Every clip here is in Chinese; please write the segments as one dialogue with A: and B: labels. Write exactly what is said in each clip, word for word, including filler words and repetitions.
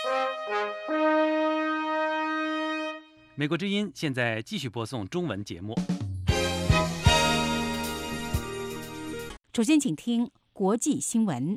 A: 美国之音现在继续播送中文节目。
B: 首先，请听国际新闻。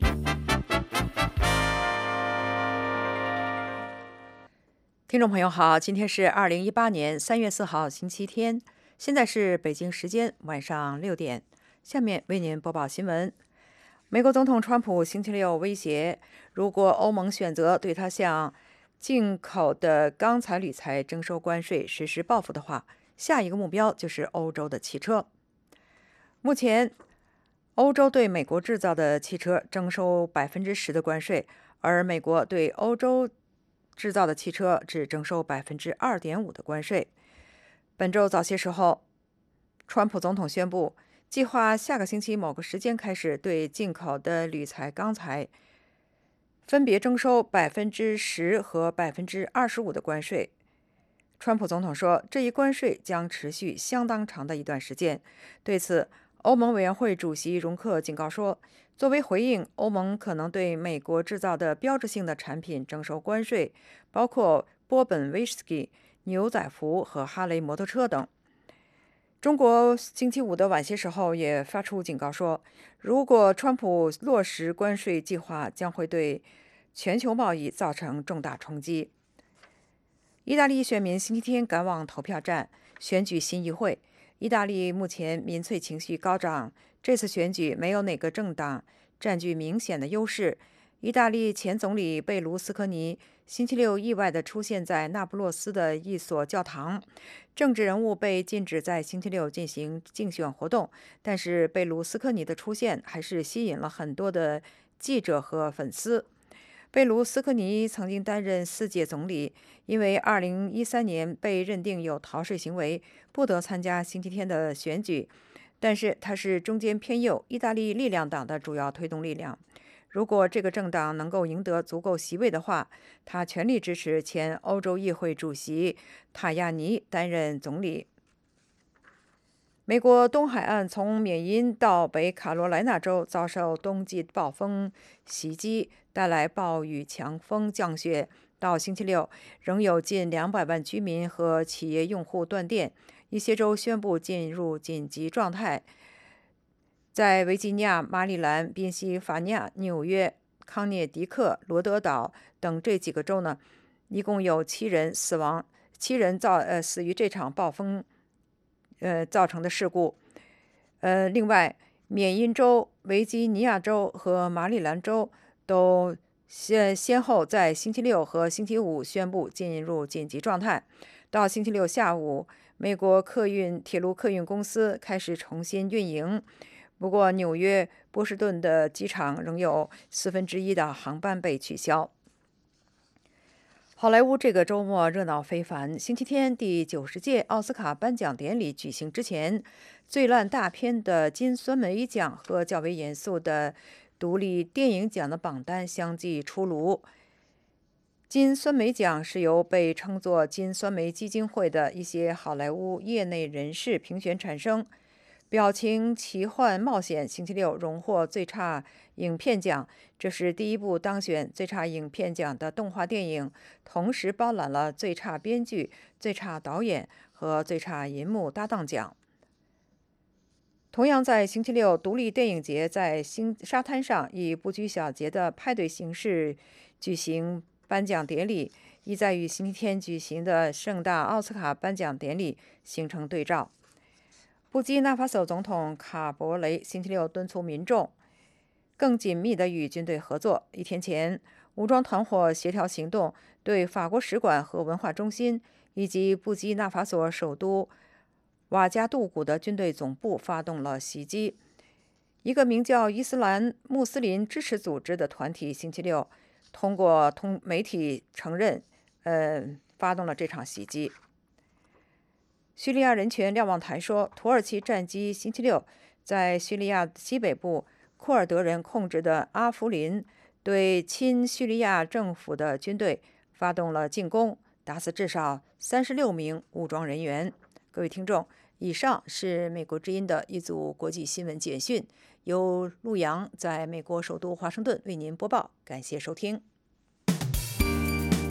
C: 听众朋友好，今天是二零一八年三月四号星期天，现在是北京时间晚上六点。下面为您播报新闻。美国总统川普星期六威胁，如果欧盟选择对他向进口的钢材、铝材征收关税实施报复的话，下一个目标就是欧洲的汽车。目前，欧洲对美国制造的汽车征收百分之十的关税，而美国对欧洲制造的汽车只征收百分之二点五的关税。本周早些时候，川普总统宣布，计划下个星期某个时间开始对进口的铝材、钢材分别征收百分之十和百分之二十五的关税。川普总统说，这一关税将持续相当长的一段时间。对此，欧盟委员会主席容克警告说，作为回应，欧盟可能对美国制造的标志性的产品征收关税，包括波本威士忌、牛仔服和哈雷摩托车等。中国星期五的晚些时候也发出警告说，如果川普落实关税计划，将会对全球贸易造成重大冲击。意大利选民星期天赶往投票站选举新议会。意大利目前民粹情绪高涨，这次选举没有哪个政党占据明显的优势。意大利前总理贝卢斯科尼星期六意外地出现在那不勒斯的一所教堂，政治人物被禁止在星期六进行竞选活动，但是贝卢斯科尼的出现还是吸引了很多的记者和粉丝。贝卢斯科尼曾经担任四届总理，因为二零一三年被认定有逃税行为，不得参加星期天的选举。但是他是中间偏右意大利力量党的主要推动力量。如果这个政党能够赢得足够席位的话，他全力支持前欧洲议会主席塔亚尼担任总理。美国东海岸从缅因到北卡罗来纳州遭受冬季暴风袭击，带来暴雨、强风、降雪。到星期六，仍有近两百万居民和企业用户断电，一些州宣布进入紧急状态。在维吉尼亚、马里兰、宾夕法尼亚、纽约、康涅狄克、罗德岛等这几个州呢，一共有七人死亡，七人造呃死于这场暴风呃造成的事故。呃，另外，缅因州、维吉尼亚州和马里兰州都先先后在星期六和星期五宣布进入紧急状态。到星期六下午，美国客运铁路客运公司开始重新运营。不过，纽约、波士顿的机场仍有四分之一的航班被取消。好莱坞这个周末热闹非凡。星期天，第九十届奥斯卡颁奖典礼举行之前，最烂大片的金酸梅奖和较为严肃的独立电影奖的榜单相继出炉。金酸梅奖是由被称作金酸梅基金会的一些好莱坞业内人士评选产生。表情奇幻冒险星期六荣获最差影片奖，这是第一部当选最差影片奖的动画电影，同时包揽了最差编剧、最差导演和最差银幕搭档奖。同样在星期六，独立电影节在星沙滩上以不拘小节的派对形式举行颁奖典礼，意在与星期天举行的盛大奥斯卡颁奖典礼形成对照。布基纳法索总统卡博雷星期六敦促民众更紧密地与军队合作。一天前，武装团伙协调行动对法国使馆和文化中心以及布基纳法索首都瓦加杜古的军队总部发动了袭击。一个名叫伊斯兰穆斯林支持组织的团体星期六通过通媒体承认，呃，发动了这场袭击。叙利亚人权瞭望台说，土耳其战机星期六在叙利亚西北部库尔德人控制的阿夫林对亲叙利亚政府的军队发动了进攻，打死至少三十六名武装人员。各位听众，以上是美国之音的一组国际新闻简讯，由陆洋在美国首都华盛顿为您播报，感谢收听。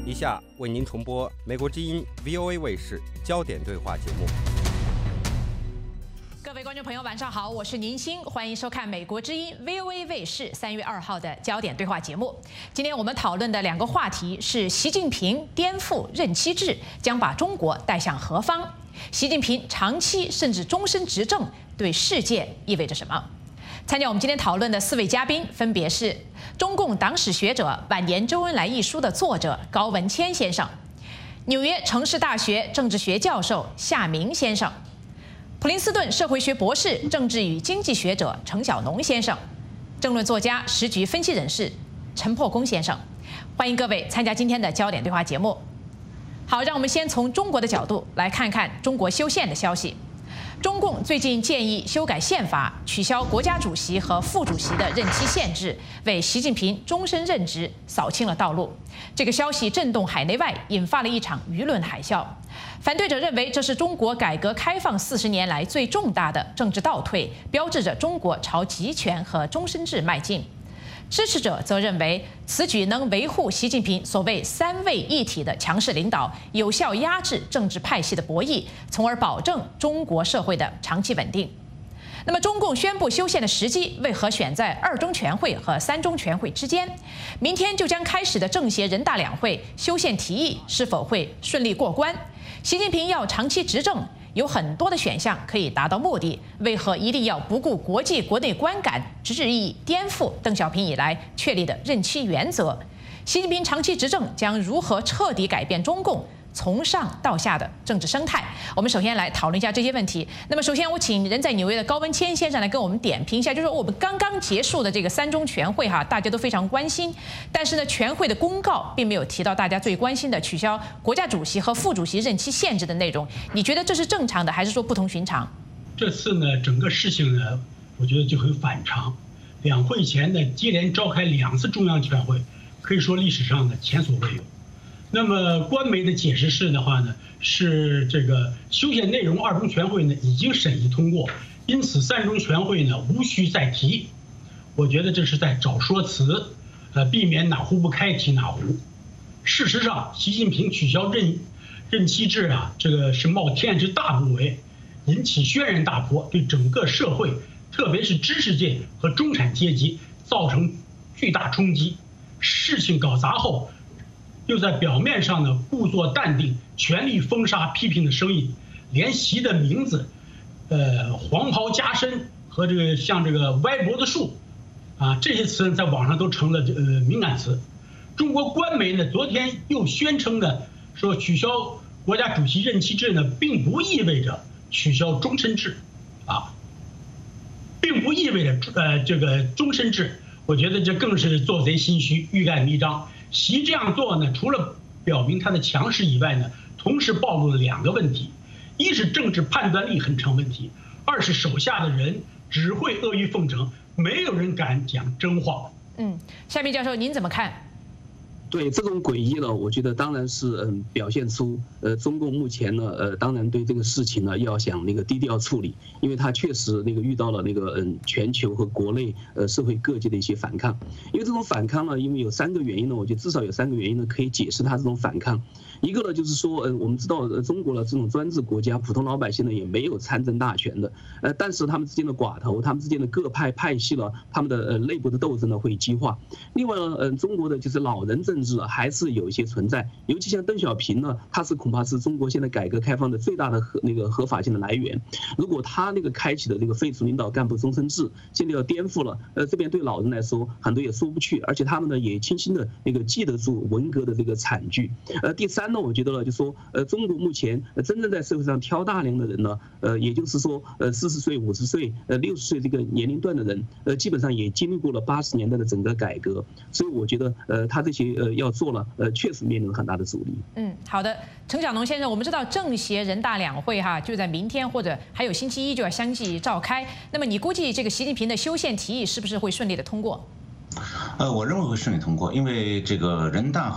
D: 以下为您重播美国之音 V O A 卫视焦点对话节目。
E: 各位观众朋友，晚上好，我是宁鑫，欢迎收看美国之音 V O A 卫视三月二号的焦点对话节目。今天我们讨论的两个话题是习近平颠覆任期制将把中国带向何方？习近平长期甚至终身执政对世界意味着什么？参加我们今天讨论的四位嘉宾分别是中共党史学者《晚年周恩来》一书的作者高文谦先生，纽约城市大学政治学教授夏明先生，普林斯顿社会学博士、政治与经济学者程晓农先生，政论作家、时局分析人士陈破公先生。欢迎各位参加今天的焦点对话节目。好，让我们先从中国的角度来看看中国修宪的消息。中共最近建议修改宪法，取消国家主席和副主席的任期限制，为习近平终身任职扫清了道路。这个消息震动海内外，引发了一场舆论海啸。反对者认为这是中国改革开放四十年来最重大的政治倒退，标志着中国朝集权和终身制迈进。支持者则认为此举能维护习近平所谓三位一体的强势领导，有效压制政治派系的博弈，从而保证中国社会的长期稳定。那么，中共宣布修宪的时机为何选在二中全会和三中全会之间？明天就将开始的政协人大两会修宪提议是否会顺利过关？习近平要长期执政，有很多的选项可以达到目的，为何一定要不顾国际国内观感，执意颠覆邓小平以来确立的任期原则？习近平长期执政将如何彻底改变中共从上到下的政治生态？我们首先来讨论一下这些问题。那么，首先我请人在纽约的高文谦先生来跟我们点评一下，就是说我们刚刚结束的这个三中全会哈，大家都非常关心，但是呢，全会的公告并没有提到大家最关心的取消国家主席和副主席任期限制的内容。你觉得这是正常的，还是说不同寻常？
F: 这次呢，整个事情呢，我觉得就很反常。两会前呢，接连召开两次中央全会，可以说历史上的前所未有。那么官媒的解释是的话呢，是这个修宪内容二中全会呢已经审议通过，因此三中全会呢无需再提。我觉得这是在找说辞，呃，避免哪壶不开提哪壶。事实上，习近平取消任任期制啊，这个是冒天之大不韪，引起轩然大波，对整个社会，特别是知识界和中产阶级造成巨大冲击。事情搞砸后，又在表面上呢故作淡定，全力封杀批评的声音，连习的名字，呃，黄袍加身和这个像这个歪脖子树，啊，这些词在网上都成了呃敏感词。中国官媒呢昨天又宣称的说，取消国家主席任期制呢，并不意味着取消终身制，啊，并不意味着呃这个终身制。我觉得这更是做贼心虚，欲盖弥彰。习这样做呢，除了表明他的强势以外呢，同时暴露了两个问题：一是政治判断力很成问题；二是手下的人只会阿谀奉承，没有人敢讲真话。
E: 嗯，夏明教授，您怎么看？
G: 对这种诡异呢，我觉得当然是嗯表现出呃中共目前呢呃当然对这个事情呢要想那个低调处理，因为他确实那个遇到了那个嗯全球和国内呃社会各界的一些反抗，因为这种反抗呢，因为有三个原因呢，我觉得至少有三个原因呢可以解释他这种反抗。一个呢就是说，呃我们知道呃中国的这种专制国家，普通老百姓呢也没有参政大权的，呃但是他们之间的寡头，他们之间的各派派系呢，他们的呃内部的斗争呢会激化。另外呢，呃中国的就是老人政治还是有一些存在，尤其像邓小平呢，他是恐怕是中国现在改革开放的最大的合那个合法性的来源。如果他那个开启的这个废除领导干部终身制，现在要颠覆了，呃，这边对老人来说很多也说不去，而且他们呢也清晰的那个记得住文革的这个惨剧。呃，第三呢，我觉得呢，就说呃，中国目前真正在社会上挑大梁的人呢，呃，也就是说呃四十岁、五十岁、呃六十岁这个年龄段的人，呃，基本上也经历过了八十年代的整个改革，所以我觉得呃，他这些呃要做了。呃，确实面临了很大的阻力。
E: 嗯，好的，程晓农先生，我们知道政协人大两会哈就在明天或者还有星期一就要相继召开。那么你估计这个习近平的修宪提议是不是会顺利的通过？
H: 呃，我认为会顺利通过，因为这个人大和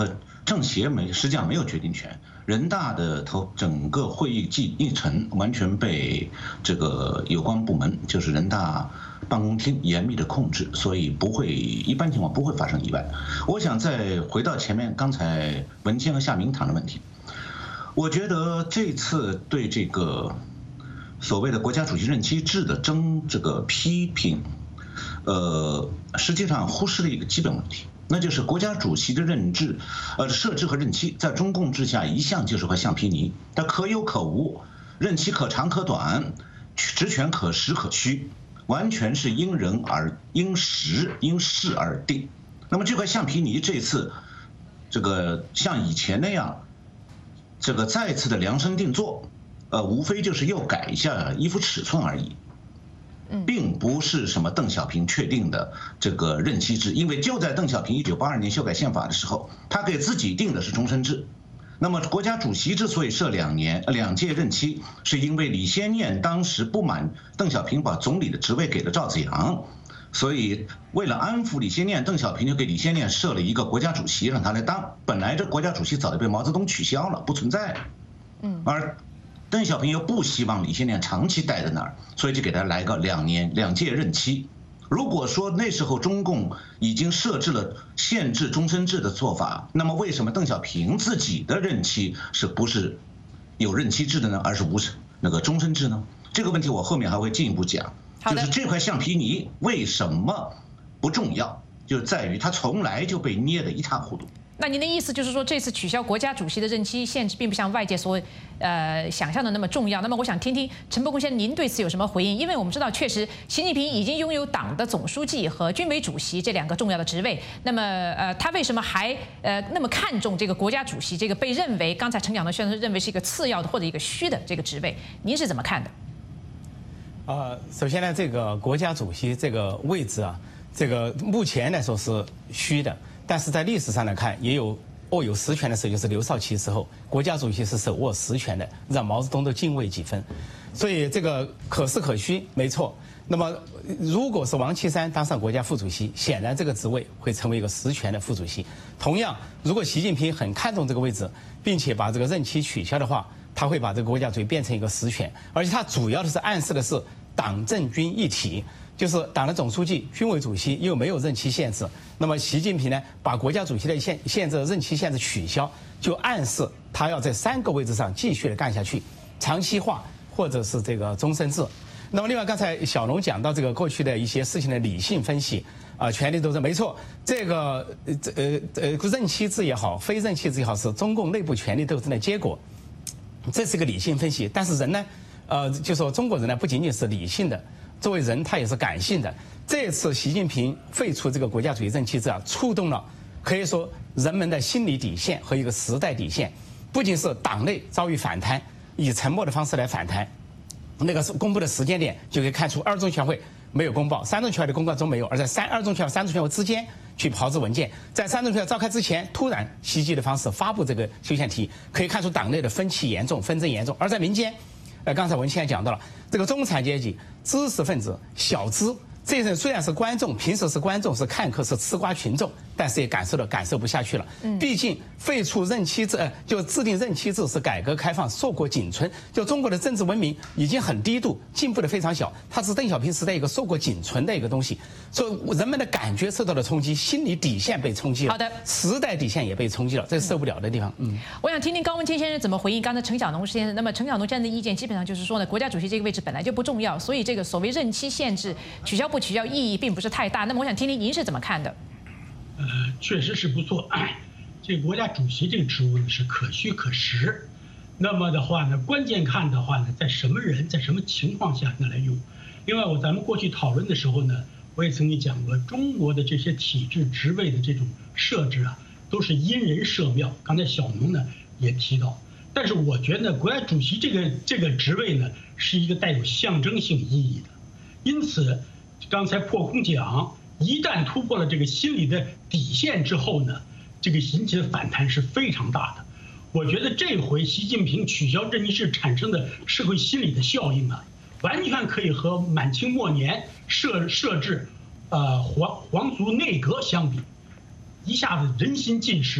H: 政协没实际上没有决定权，人大的头整个会议议议程完全被这个有关部门，就是人大办公厅严密的控制，所以不会一般情况不会发生意外。我想再回到前面刚才文谦和夏明谈的问题，我觉得这次对这个所谓的国家主席任期制的争这个批评，呃，实际上忽视了一个基本问题。那就是国家主席的任制，呃，设置和任期在中共之下一向就是块橡皮泥，它可有可无，任期可长可短，职权可实可虚，完全是因人而因时因事而定。那么这块橡皮泥这次，这个像以前那样，这个再次的量身定做，呃，无非就是又改一下衣服尺寸而已。并不是什么邓小平确定的这个任期制，因为就在邓小平一九八二年修改宪法的时候，他给自己定的是终身制。那么国家主席之所以设两年两届任期，是因为李先念当时不满邓小平把总理的职位给了赵紫阳，所以为了安抚李先念，邓小平就给李先念设了一个国家主席让他来当。本来这国家主席早就被毛泽东取消了，不存在。嗯，而邓小平又不希望李先念长期待在那儿，所以就给他来个两年两届任期。如果说那时候中共已经设置了限制终身制的做法，那么为什么邓小平自己的任期是不是有任期制的呢？而是无那个终身制呢？这个问题我后面还会进一步讲。就是这块橡皮泥为什么不重要，就在于它从来就被捏得一塌糊涂。
E: 那您的意思就是说，这次取消国家主席的任期限制，并不像外界所呃想象的那么重要。那么，我想听听陈伯公先生您对此有什么回应？因为我们知道，确实习近平已经拥有党的总书记和军委主席这两个重要的职位。那么，呃，他为什么还呃那么看重这个国家主席这个被认为刚才陈讲的先生认为是一个次要的或者一个虚的这个职位？您是怎么看的？
I: 呃，首先呢，这个国家主席这个位置啊，这个目前来说是虚的。但是在历史上来看，也有握有实权的时候，就是刘少奇时候，国家主席是手握实权的，让毛泽东都敬畏几分。所以这个可是可虚，没错。那么如果是王岐山当上国家副主席，显然这个职位会成为一个实权的副主席。同样，如果习近平很看重这个位置，并且把这个任期取消的话，他会把这个国家主席变成一个实权，而且他主要的是暗示的是党政军一体。就是党的总书记、军委主席又没有任期限制，那么习近平呢，把国家主席的限限制、任期限制取消，就暗示他要在三个位置上继续的干下去，长期化或者是这个终身制。那么另外，刚才小龙讲到这个过去的一些事情的理性分析，啊，权力斗争没错，这个这呃呃任期制也好，非任期制也好，是中共内部权力斗争的结果，这是个理性分析。但是人呢，呃，就说中国人呢，不仅仅是理性的。作为人，他也是感性的。这次习近平废除这个国家主席任期制啊，触动了可以说人们的心理底线和一个时代底线。不仅是党内遭遇反弹，以沉默的方式来反弹。那个公布的时间点就可以看出，二中全会没有公报，三中全会的公告中没有，而在三二中全会、三中全会之间去炮制文件，在三中全会召开之前，突然袭击的方式发布这个修宪题，可以看出党内的分歧严重、纷争严重。而在民间，呃，刚才文谦也讲到了，这个中产阶级、知识分子、小资这些人虽然是观众，平时是观众、是看客、是吃瓜群众，但是也感受了感受不下去了。嗯，毕竟废除任期制，呃，就制定任期制是改革开放硕果仅存。就中国的政治文明已经很低度，进步的非常小，它是邓小平时代一个硕果仅存的一个东西，所以人们的感觉受到了冲击，心理底线被冲击了。好的，时代底线也被冲击了，这是受不了的地方。嗯，我想听听高文谦先生怎么回应刚才陈小农先生。那么陈小农先生的意见基本上就是说呢，国家主席这个位置本来就不重要，所以这个所谓任期限制取消不取消意义并不是太大。那么我想听听您是怎么看的？
F: 呃，确实是不错。这国家主席这个职务呢是可虚可实。那么的话呢，关键看的话呢，在什么人在什么情况下呢来用。另外，我咱们过去讨论的时候呢，我也曾经讲过，中国的这些体制职位的这种设置啊，都是因人设庙。刚才小农呢也提到，但是我觉得国家主席这个这个职位呢，是一个带有象征性意义的。因此，刚才破空讲，一旦突破了这个心理的底线之后呢，这个引起的反弹是非常大的。我觉得这回习近平取消任期制产生的社会心理的效应啊，完全可以和满清末年设设置，呃皇皇族内阁相比，一下子人心尽失。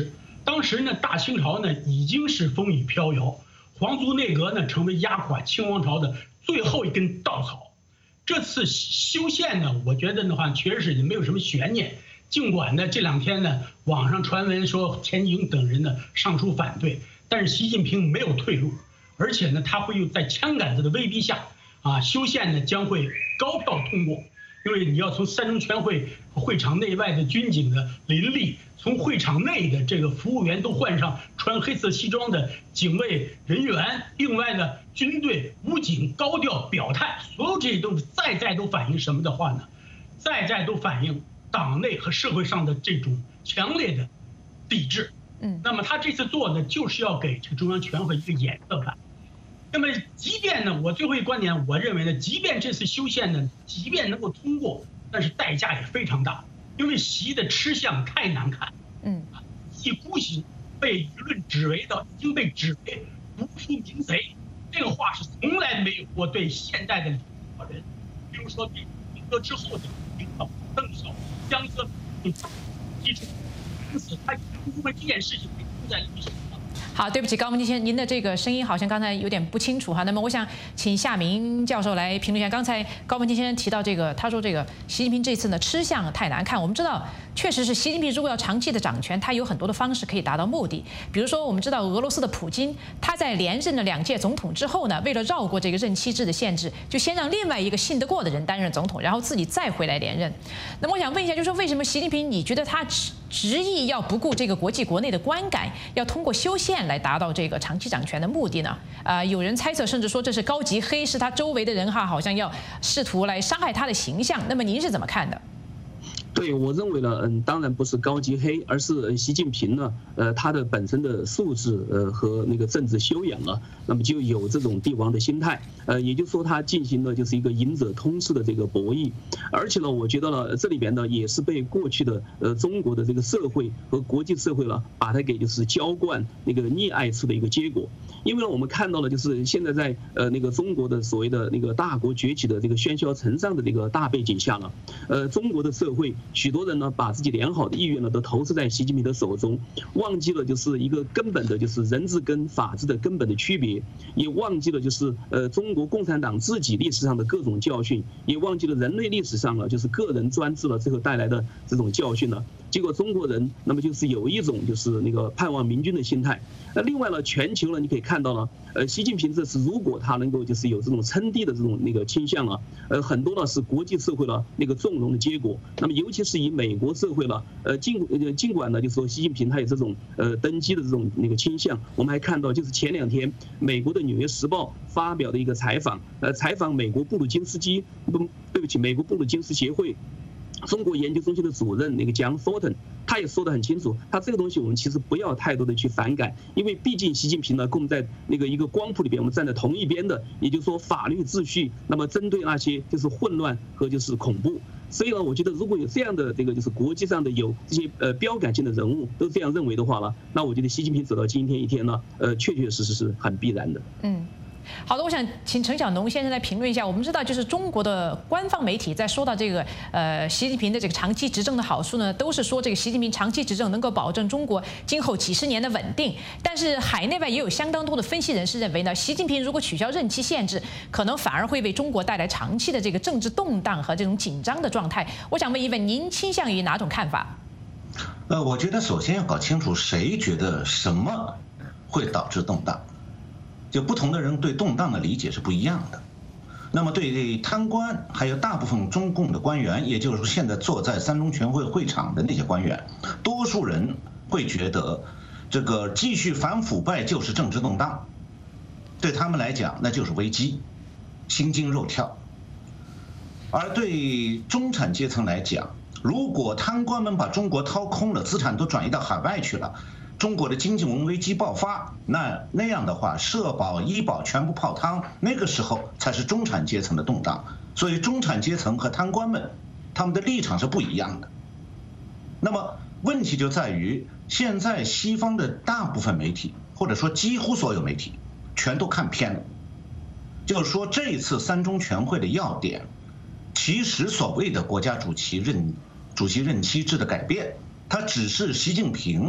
F: 当时呢，大清朝呢已经是风雨飘摇，皇族内阁呢成为压垮清王朝的最后一根稻草。这次修宪呢，我觉得的话，确实是没有什么悬念。尽管呢这两天呢，网上传闻说钱莹等人呢上书反对，但是习近平没有退路，而且呢，他会有在枪杆子的威逼下，啊，修宪呢将会高票通过。因为你要从三中全会会场内外的军警的林立，从会场内的这个服务员都换上穿黑色西装的警卫人员，另外呢，军队武警高调表态，所有这些东西再再都反映什么的话呢？再再都反映党内和社会上的这种强烈的抵制。嗯，那么他这次做呢，就是要给这个中央全会一个颜色看。那么，即便呢，我最后一个观点，我认为呢，即便这次修宪呢，即便能够通过，但是代价也非常大，因为习的吃相太难看。嗯，一孤行被舆论指为的，已经被指为读书民贼，这个话是从来没有过对现代的领导人，比如说对民革之后的领导邓小、江泽民提出，因此他因为这件事情被记在历史上。
E: 好，对不起，高文金先生，您的这个声音好像刚才有点不清楚哈。那么我想请夏明教授来评论一下。刚才高文金先生提到这个，他说这个习近平这次呢吃相太难看。我们知道，确实是习近平如果要长期的掌权，他有很多的方式可以达到目的。比如说，我们知道俄罗斯的普京，他在连任了两届总统之后呢，为了绕过这个任期制的限制，就先让另外一个信得过的人担任总统，然后自己再回来连任。那么我想问一下，就是说为什么习近平你觉得他执执意要不顾这个国际国内的观感，要通过修宪来达到这个长期掌权的目的呢？啊、呃，有人猜测，甚至说这是高级黑，是他周围的人哈，好像要试图来伤害他的形象。那么您是怎么看的？
G: 对，我认为呢，嗯，当然不是高级黑，而是习近平呢，呃，他的本身的素质，呃，和那个政治修养啊，那么就有这种帝王的心态，呃，也就是说他进行的就是一个赢者通吃的这个博弈，而且呢，我觉得呢，这里边呢也是被过去的呃中国的这个社会和国际社会呢，把它给就是浇灌那个溺爱出的一个结果，因为呢，我们看到了就是现在在呃那个中国的所谓的那个大国崛起的这个喧嚣成上的这个大背景下呢，呃，中国的社会。许多人呢，把自己良好的意愿呢，都投射在习近平的手中，忘记了就是一个根本的，就是人治跟法治的根本的区别，也忘记了就是呃中国共产党自己历史上的各种教训，也忘记了人类历史上呢，就是个人专制了最后带来的这种教训呢。结果中国人那么就是有一种就是那个盼望明君的心态。那另外呢，全球呢，你可以看到呢，呃，习近平这次如果他能够就是有这种称帝的这种那个倾向啊，呃，很多呢是国际社会呢那个纵容的结果。那么尤其是以美国社会呢，呃，尽呃尽管呢就是说习近平他有这种呃登基的这种那个倾向，我们还看到就是前两天美国的《纽约时报》发表的一个采访，呃，采访美国布鲁金斯基，不，对不起，美国布鲁金斯协会。中国研究中心的主任那个John Thornton，他也说得很清楚，他这个东西我们其实不要太多的去反感，因为毕竟习近平呢跟我们在那个一个光谱里边，我们站在同一边的，也就是说法律秩序，那么针对那些就是混乱和就是恐怖。所以呢，我觉得如果有这样的这个就是国际上的有这些呃标杆性的人物都这样认为的话呢，那我觉得习近平走到今天一天呢，呃，确确实实是很必然的。嗯。
E: 好的，我想请陈晓农先生来评论一下。我们知道，就是中国的官方媒体在说到这个呃习近平的这个长期执政的好处呢，都是说这个习近平长期执政能够保证中国今后几十年的稳定。但是海内外也有相当多的分析人士认为呢，习近平如果取消任期限制，可能反而会为中国带来长期的这个政治动荡和这种紧张的状态。我想问一问，您倾向于哪种看法？
H: 呃，我觉得首先要搞清楚谁觉得什么会导致动荡。就不同的人对动荡的理解是不一样的。那么对贪官，还有大部分中共的官员，也就是现在坐在三中全会会场的那些官员，多数人会觉得，这个继续反腐败就是政治动荡，对他们来讲那就是危机，心惊肉跳。而对中产阶层来讲，如果贪官们把中国掏空了，资产都转移到海外去了，中国的经济危机爆发，那那样的话，社保、医保全部泡汤，那个时候才是中产阶层的动荡。所以，中产阶层和贪官们，他们的立场是不一样的。那么，问题就在于，现在西方的大部分媒体，或者说几乎所有媒体，全都看偏了。就是说，这一次三中全会的要点，其实所谓的国家主席任主席任期制的改变，它只是习近平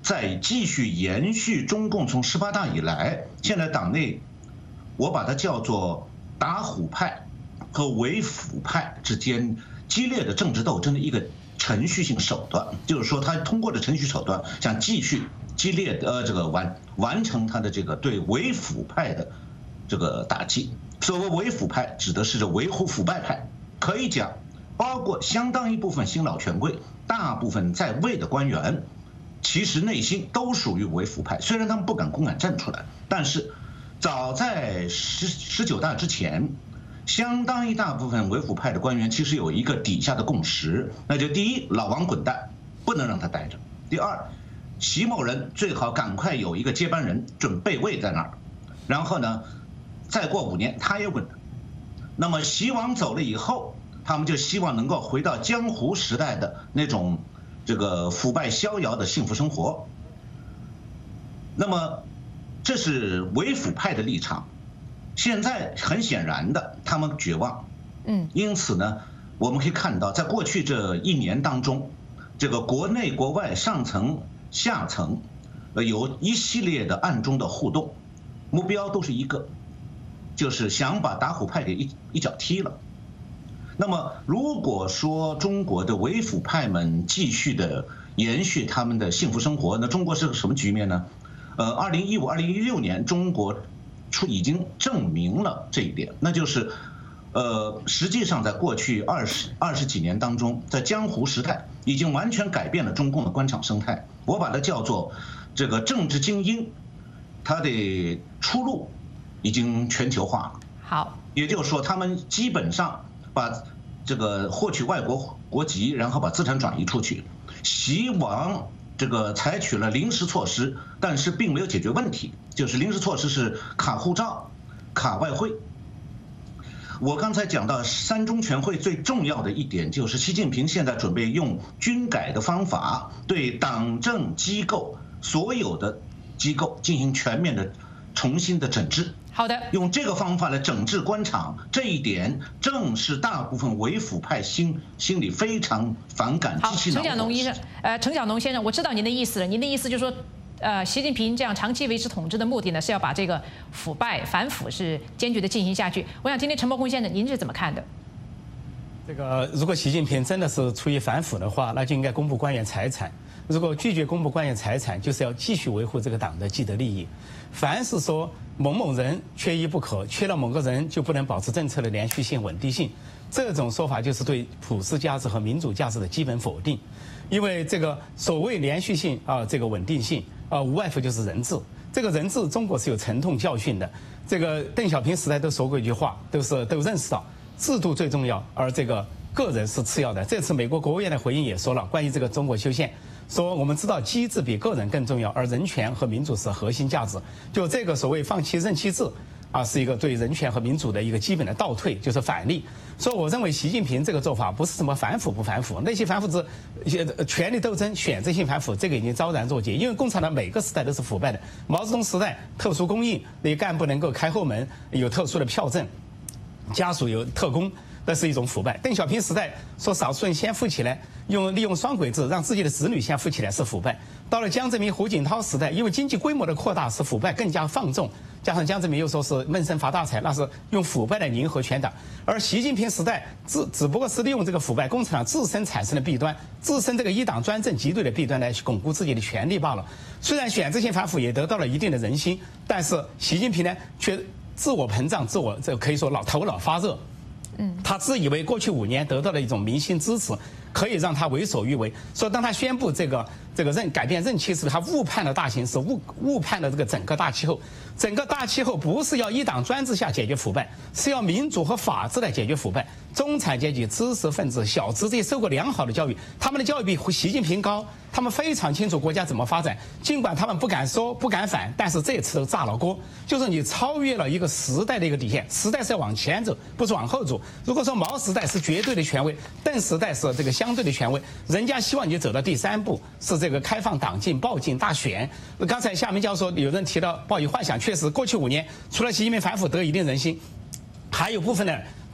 H: 在继续延续中共从十八大以来，现在党内我把它叫做打虎派和为辅派之间激烈的政治斗争的一个程序性手段，就是说他通过的程序手段想继续激烈的呃这个完完成他的这个对为辅派的这个打击。所谓为辅派，指的是这维护腐败派，可以讲包括相当一部分新老权贵，大部分在位的官员，其实内心都属于为辅派，虽然他们不敢公开站出来，但是早在十十九大之前，相当一大部分为辅派的官员其实有一个底下的共识，那就第一，老王滚蛋，不能让他待着；第二，习某人最好赶快有一个接班人准备位在那儿，然后呢，再过五年他也滚蛋。那么习王走了以后，他们就希望能够回到江湖时代的那种这个腐败逍遥的幸福生活。那么这是为辅派的立场。现在很显然的，他们绝望，嗯，因此呢，我们可以看到，在过去这一年当中，这个国内国外上层下层，呃，有一系列的暗中的互动，目标都是一个，就是想把打虎派给一一脚踢了。那么，如果说中国的为辅派们继续的延续他们的幸福生活，那中国是个什么局面呢？呃，二零一五、二零一六年，中国出已经证明了这一点，那就是，呃，实际上在过去二十二十几年当中，在江湖时代已经完全改变了中共的官场生态。我把它叫做这个政治精英，它的出路已经全球化了。
E: 好，
H: 也就是说，他们基本上把这个获取外国国籍，然后把资产转移出去，希望这个采取了临时措施，但是并没有解决问题。就是临时措施是卡护照、卡外汇。我刚才讲到三中全会最重要的一点，就是习近平现在准备用军改的方法，对党政机构所有的机构进行全面的重新的整治。
E: 好的，
H: 用这个方法来整治官场，这一点正是大部分为辅派心心里非常反感。
E: 好，陈小农医生，呃，陈小农先生，我知道您的意思了。您的意思就是说，呃，习近平这样长期维持统治的目的呢，是要把这个腐败反腐是坚决的进行下去。我想听听陈伯公先生，您是怎么看的？
I: 这个如果习近平真的是出于反腐的话，那就应该公布官员财产。如果拒绝公布官员财产，就是要继续维护这个党的既得利益。凡是说某某人缺一不可，缺了某个人就不能保持政策的连续性、稳定性，这种说法就是对普世价值和民主价值的基本否定。因为这个所谓连续性啊，这个稳定性啊，无外乎就是人治。这个人治，中国是有沉痛教训的。这个邓小平时代都说过一句话，都是都认识到制度最重要，而这个个人是次要的。这次美国国务院的回应也说了，关于这个中国修宪，说我们知道机制比个人更重要，而人权和民主是核心价值。就这个所谓放弃任期制啊，是一个对人权和民主的一个基本的倒退，就是反例。所以我认为习近平这个做法不是什么反腐不反腐，那些反腐是权力斗争、选择性反腐，这个已经昭然若揭。因为共产党每个时代都是腐败的，毛泽东时代特殊供应，那些干部能够开后门，有特殊的票证，家属有特工。那是一种腐败。邓小平时代说少数人先富起来，用利用双轨制让自己的子女先富起来是腐败。到了江泽民、胡锦涛时代，因为经济规模的扩大使腐败更加放纵，加上江泽民又说是闷声发大财，那是用腐败来迎合全党。而习近平时代只只不过是利用这个腐败，共产党自身产生的弊端，自身这个一党专政极对的弊端来巩固自己的权力罢了。虽然选择性反腐也得到了一定的人心，但是习近平呢却自我膨胀，自我这可以说老头脑发热。嗯，他自以为过去五年得到了一种民心支持，可以让他为所欲为。所以当他宣布这个这个任改变任期时，他误判了大形势，误误判了这个整个大气候。整个大气候不是要一党专制下解决腐败，是要民主和法治来解决腐败。中产阶级、知识分子、小资这些受过良好的教育，他们的教育比习近平高，他们非常清楚国家怎么发展。尽管他们不敢说、不敢反，但是这次都炸了锅。就是你超越了一个时代的一个底线，时代是要往前走，不是往后走。如果说毛时代是绝对的权威，邓时代是这个相对的权威，人家希望你走到第三步，是这个开放党禁、报禁、大选。刚才夏明教授有人提到抱以幻想，确实过去五年除了习近平反腐得一定人心，还有部分呢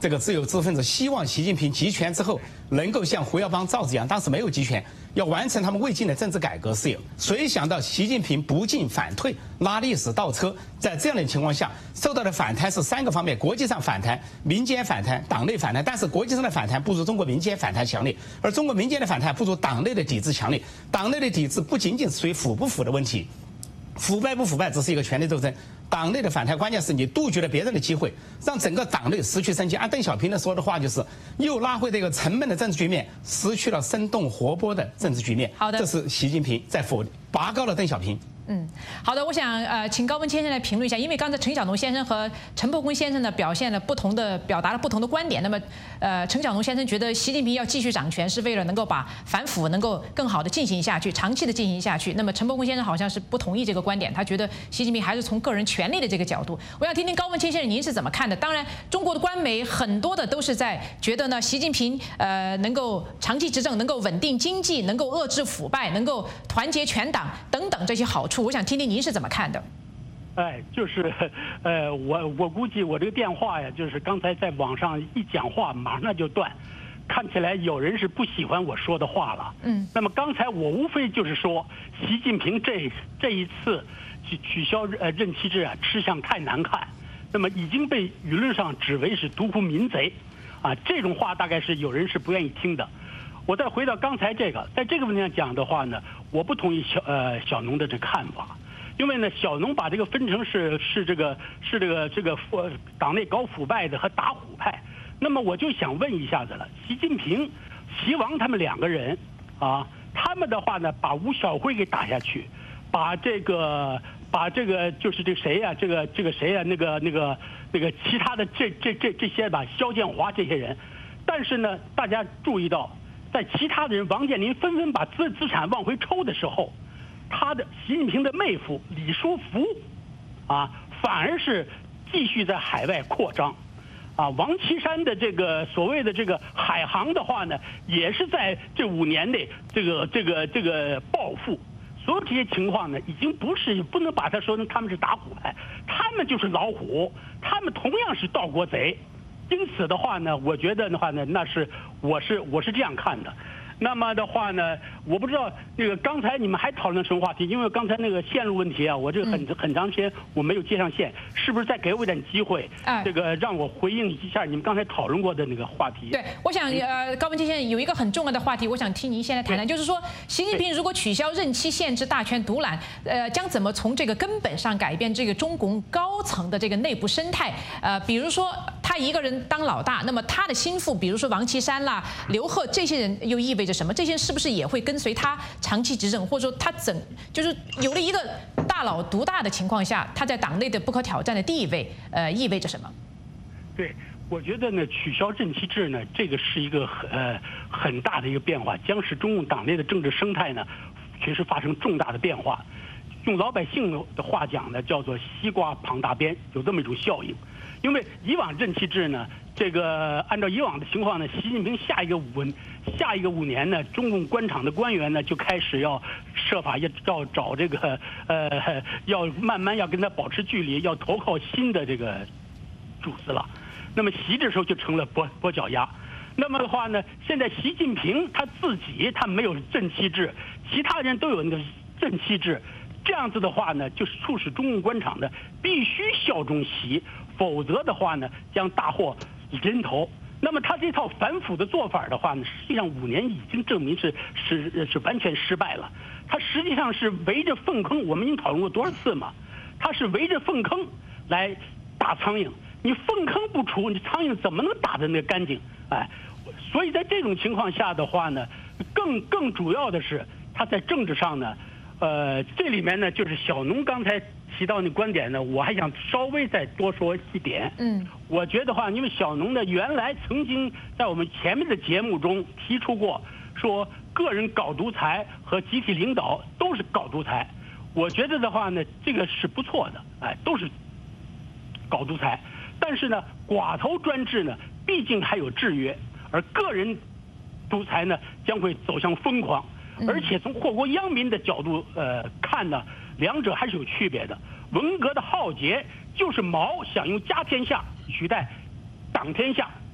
I: 这个自由知识分子希望习近平集权之后能够像胡耀邦、赵子阳当时没有集权，要完成他们未尽的政治改革事业。谁想到习近平不进反退，拉历史倒车，在这样的情况下受到的反弹是三个方面：国际上反弹、民间反弹、党内反弹。但是国际上的反弹不如中国民间反弹强烈，而中国民间的反弹不如党内的抵制强烈。党内的抵制不仅仅是属于腐不腐的问题，腐败不腐败只是一个权力斗争。党内的反弹，关键是你杜绝了别人的机会，让整个党内失去生机。按邓小平的说的话，就是又拉回这个沉闷的政治局面，失去了生动活泼的政治局面。
E: 好的，
I: 这是习近平在否拔高了邓小平。
E: 嗯，好的，我想呃，请高文先生来评论一下，因为刚才陈晓农先生和陈伯公先生呢表现了不同的，表达了不同的观点。那么，呃，陈晓农先生觉得习近平要继续掌权，是为了能够把反腐能够更好的进行下去，长期的进行下去。那么，陈伯公先生好像是不同意这个观点，他觉得习近平还是从个人权利的这个角度。我想听听高文先生您是怎么看的？当然，中国的官媒很多的都是在觉得呢，习近平呃能够长期执政，能够稳定经济，能够遏制腐败，能够团结全党等等这些好处。我想听听您是怎么看的？
F: 哎，就是，呃，我我估计我这个电话呀，就是刚才在网上一讲话，马上就断，看起来有人是不喜欢我说的话了。嗯。那么刚才我无非就是说，习近平这这一次取取消呃任期制啊，吃相太难看，那么已经被舆论上指为是独孤民贼，啊，这种话大概是有人是不愿意听的。我再回到刚才这个，在这个问题上讲的话呢，我不同意小呃小农的这个看法，因为呢，小农把这个分成是是这个是这个这个腐党内搞腐败的和打虎派。那么我就想问一下子了，习近平、习王他们两个人啊，他们的话呢，把吴晓辉给打下去，把这个把这个就是这谁呀、啊，这个这个谁呀、啊，那个那个那个其他的这这这这些吧，肖建华这些人，但是呢，大家注意到。在其他的人，王健林纷纷把资资产往回抽的时候，他的习近平的妹夫李书福，啊，反而是继续在海外扩张，啊，王岐山的这个所谓的这个海航的话呢，也是在这五年内这个这个这个暴富，所有这些情况呢，已经不是不能把他说成他们是打虎派，他们就是老虎，他们同样是盗国贼。因此的话呢，我觉得的话呢，那是我是我是这样看的。那么的话呢，我不知道那个刚才你们还讨论什么话题？因为刚才那个线路问题啊，我这个很、嗯、很长时间我没有接上线，是不是再给我一点机会？哎、这个让我回应一下你们刚才讨论过的那个话题。
E: 对，我想呃，高文先生有一个很重要的话题，我想听您现在谈谈，就是说，习近平如果取消任期限制、大权独揽，呃，将怎么从这个根本上改变这个中共高层的这个内部生态？呃，比如说他一个人当老大，那么他的心腹，比如说王岐山啦、刘鹤这些人，又意味着什么？这些人是不是也会跟随他长期执政，或者说他整就是有了一个大佬独大的情况下，他在党内的不可挑战的地位，呃，意味着什么？
F: 对，我觉得呢，取消任期制呢，这个是一个呃很大的一个变化，将使中共党内的政治生态呢，确实发生重大的变化。用老百姓的话讲呢，叫做西瓜庞大鞭，有这么一种效应。因为以往任期制呢，这个按照以往的情况呢，习近平下一个五下一个五年呢，中共官场的官员呢就开始要设法要找找这个呃，要慢慢要跟他保持距离，要投靠新的这个主子了。那么习这时候就成了跛跛脚鸭。那么的话呢，现在习近平他自己他没有任期制，其他人都有那个任期制。这样子的话呢，就是促使中共官场呢必须效忠习，否则的话呢将大获人头。那么他这套反腐的做法的话呢，实际上五年已经证明是是是完全失败了。他实际上是围着粪坑，我们已经讨论过多少次嘛？他是围着粪坑来打苍蝇，你粪坑不除，你苍蝇怎么能打得那干净？哎，所以在这种情况下的话呢，更更主要的是他在政治上呢。呃，这里面呢，就是小农刚才提到那观点呢，我还想稍微再多说一点。嗯，我觉得话，因为小农呢，原来曾经在我们前面的节目中提出过，说个人搞独裁和集体领导都是搞独裁。我觉得的话呢，这个是不错的，哎，都是搞独裁。但是呢，寡头专制呢，毕竟还有制约，而个人独裁呢，将会走向疯狂。而且从祸国殃民的角度呃看呢，两者还是有区别的。文革的浩劫就是毛想用家天下取代党天下，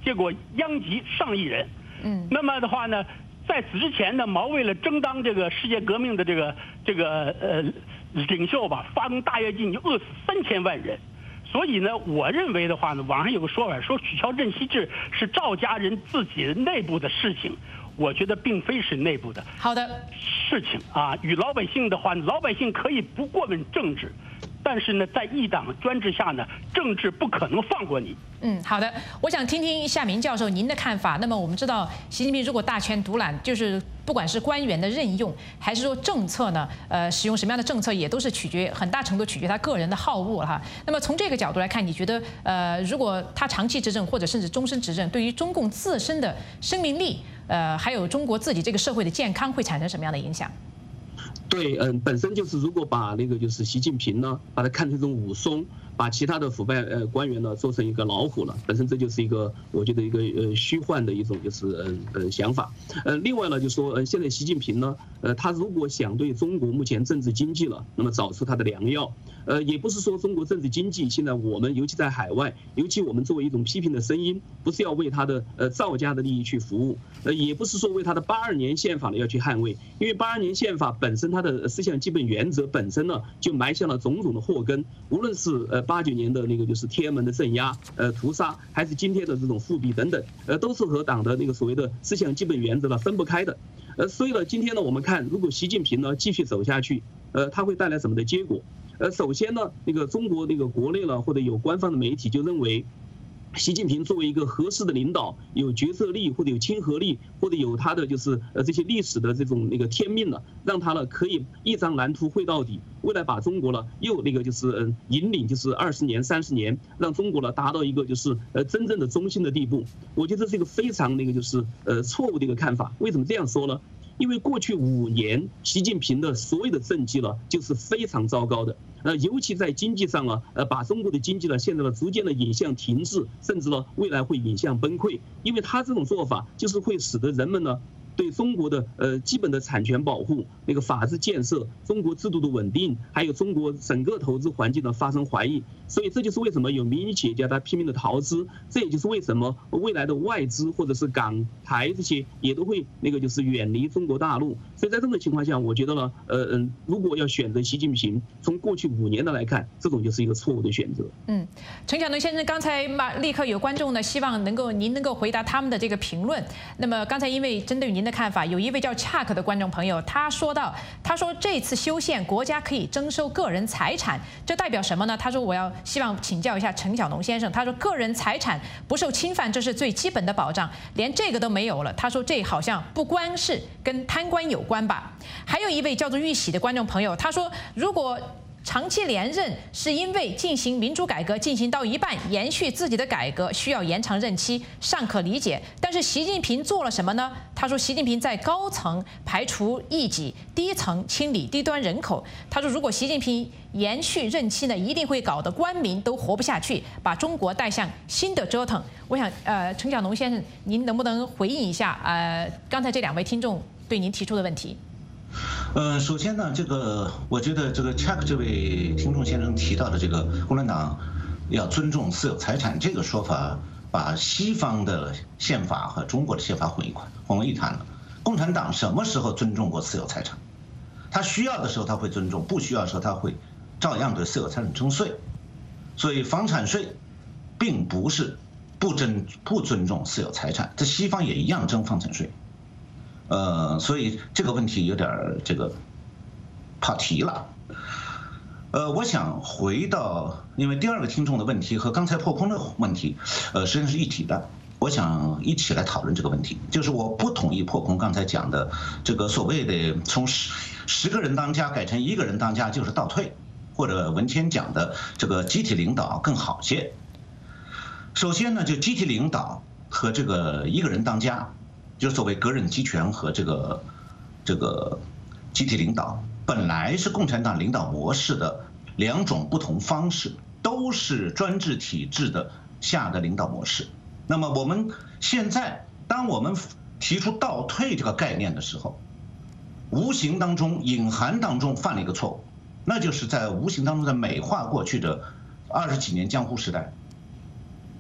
F: 结果殃及上亿人。
E: 嗯，
F: 那么的话呢，在此之前呢，毛为了争当这个世界革命的这个这个呃领袖吧，发动大跃进就饿死三千万人。所以呢，我认为的话呢，网上有个说法说取消任期制是赵家人自己内部的事情。我觉得并非是内部的
E: 好的
F: 事情啊，与老百姓的话，老百姓可以不过问政治，但是呢，在一党专制下呢，政治不可能放过你。
E: 嗯，好的，我想听听夏明教授您的看法。那么我们知道，习近平如果大权独揽，就是不管是官员的任用，还是说政策呢，呃，使用什么样的政策，也都是取决很大程度取决他个人的好恶了哈。那么从这个角度来看，你觉得呃，如果他长期执政或者甚至终身执政，对于中共自身的生命力，呃，还有中国自己这个社会的健康会产生什么样的影响？
G: 对，嗯，本身就是如果把那个就是习近平呢，把它看成一种武松，把其他的腐败呃官员呢做成一个老虎了，本身这就是一个我觉得一个呃虚幻的一种就是嗯呃想法。呃，另外呢就说呃现在习近平呢，呃他如果想对中国目前政治经济了，那么找出他的良药。呃，也不是说中国政治经济现在我们尤其在海外，尤其我们作为一种批评的声音，不是要为他的呃赵家的利益去服务，呃也不是说为他的八二年宪法呢要去捍卫，因为八二年宪法本身它的思想基本原则本身呢就埋下了种种的祸根，无论是呃八九年的那个就是天安门的镇压、呃屠杀，还是今天的这种复辟等等，呃都是和党的那个所谓的思想基本原则呢分不开的。呃，所以呢，今天呢我们看，如果习近平呢继续走下去，呃，他会带来什么的结果？呃，首先呢，那个中国那个国内呢，或者有官方的媒体就认为，习近平作为一个合适的领导，有决策力或者有亲和力，或者有他的就是呃这些历史的这种那个天命呢，让他呢可以一张蓝图绘到底，未来把中国呢又那个就是嗯引领就是二十年三十年，让中国呢达到一个就是呃真正的中心的地步。我觉得这是一个非常那个就是呃错误的一个看法。为什么这样说呢？因为过去五年，习近平的所有的政绩呢，就是非常糟糕的。呃，尤其在经济上呢，呃，把中国的经济呢，现在呢，逐渐的引向停滞，甚至呢，未来会引向崩溃。因为他这种做法，就是会使得人们呢，对中国的呃基本的产权保护、那个法治建设、中国制度的稳定，还有中国整个投资环境呢发生怀疑。所以这就是为什么有民营企业家他拼命的逃资，这也就是为什么未来的外资或者是港台这些也都会那个就是远离中国大陆。所以在这种情况下，我觉得呢，呃嗯，如果要选择习近平，从过去五年的来看，这种就是一个错误的选择。
E: 嗯，陈晓农先生，刚才马立刻有观众呢，希望能够您能够回答他们的这个评论。那么刚才因为针对于您的看法，有一位叫 Chuck 的观众朋友，他说到，他说这次修宪，国家可以征收个人财产，这代表什么呢？他说我要希望请教一下陈晓农先生。他说个人财产不受侵犯，这是最基本的保障，连这个都没有了。他说这好像不光是跟贪官有关吧。还有一位叫做玉喜的观众朋友，他说如果长期连任是因为进行民主改革进行到一半，延续自己的改革需要延长任期，尚可理解。但是习近平做了什么呢？他说习近平在高层排除异己，低层清理低端人口。他说如果习近平延续任期呢，一定会搞得官民都活不下去，把中国带向新的折腾。我想呃，陈晓农先生，您能不能回应一下呃刚才这两位听众对您提出的问题？
H: 呃，首先呢，这个我觉得这个 Chuck 这位听众先生提到的这个共产党要尊重私有财产这个说法，把西方的宪法和中国的宪法混一块混为一谈了。共产党什么时候尊重过私有财产？他需要的时候他会尊重，不需要的时候他会照样对私有财产征税。所以房产税并不是不尊不尊重私有财产，在西方也一样征房产税。呃，所以这个问题有点这个跑题了。呃，我想回到，因为第二个听众的问题和刚才破空的问题，呃，实际上是一体的。我想一起来讨论这个问题，就是我不同意破空刚才讲的这个所谓的从十十个人当家改成一个人当家就是倒退，或者文谦讲的这个集体领导更好些。首先呢，就集体领导和这个一个人当家，就是所谓个人集权和这个这个集体领导，本来是共产党领导模式的两种不同方式，都是专制体制的下的领导模式。那么我们现在，当我们提出倒退这个概念的时候，无形当中、隐含当中犯了一个错误，那就是在无形当中在美化过去的二十几年江湖时代。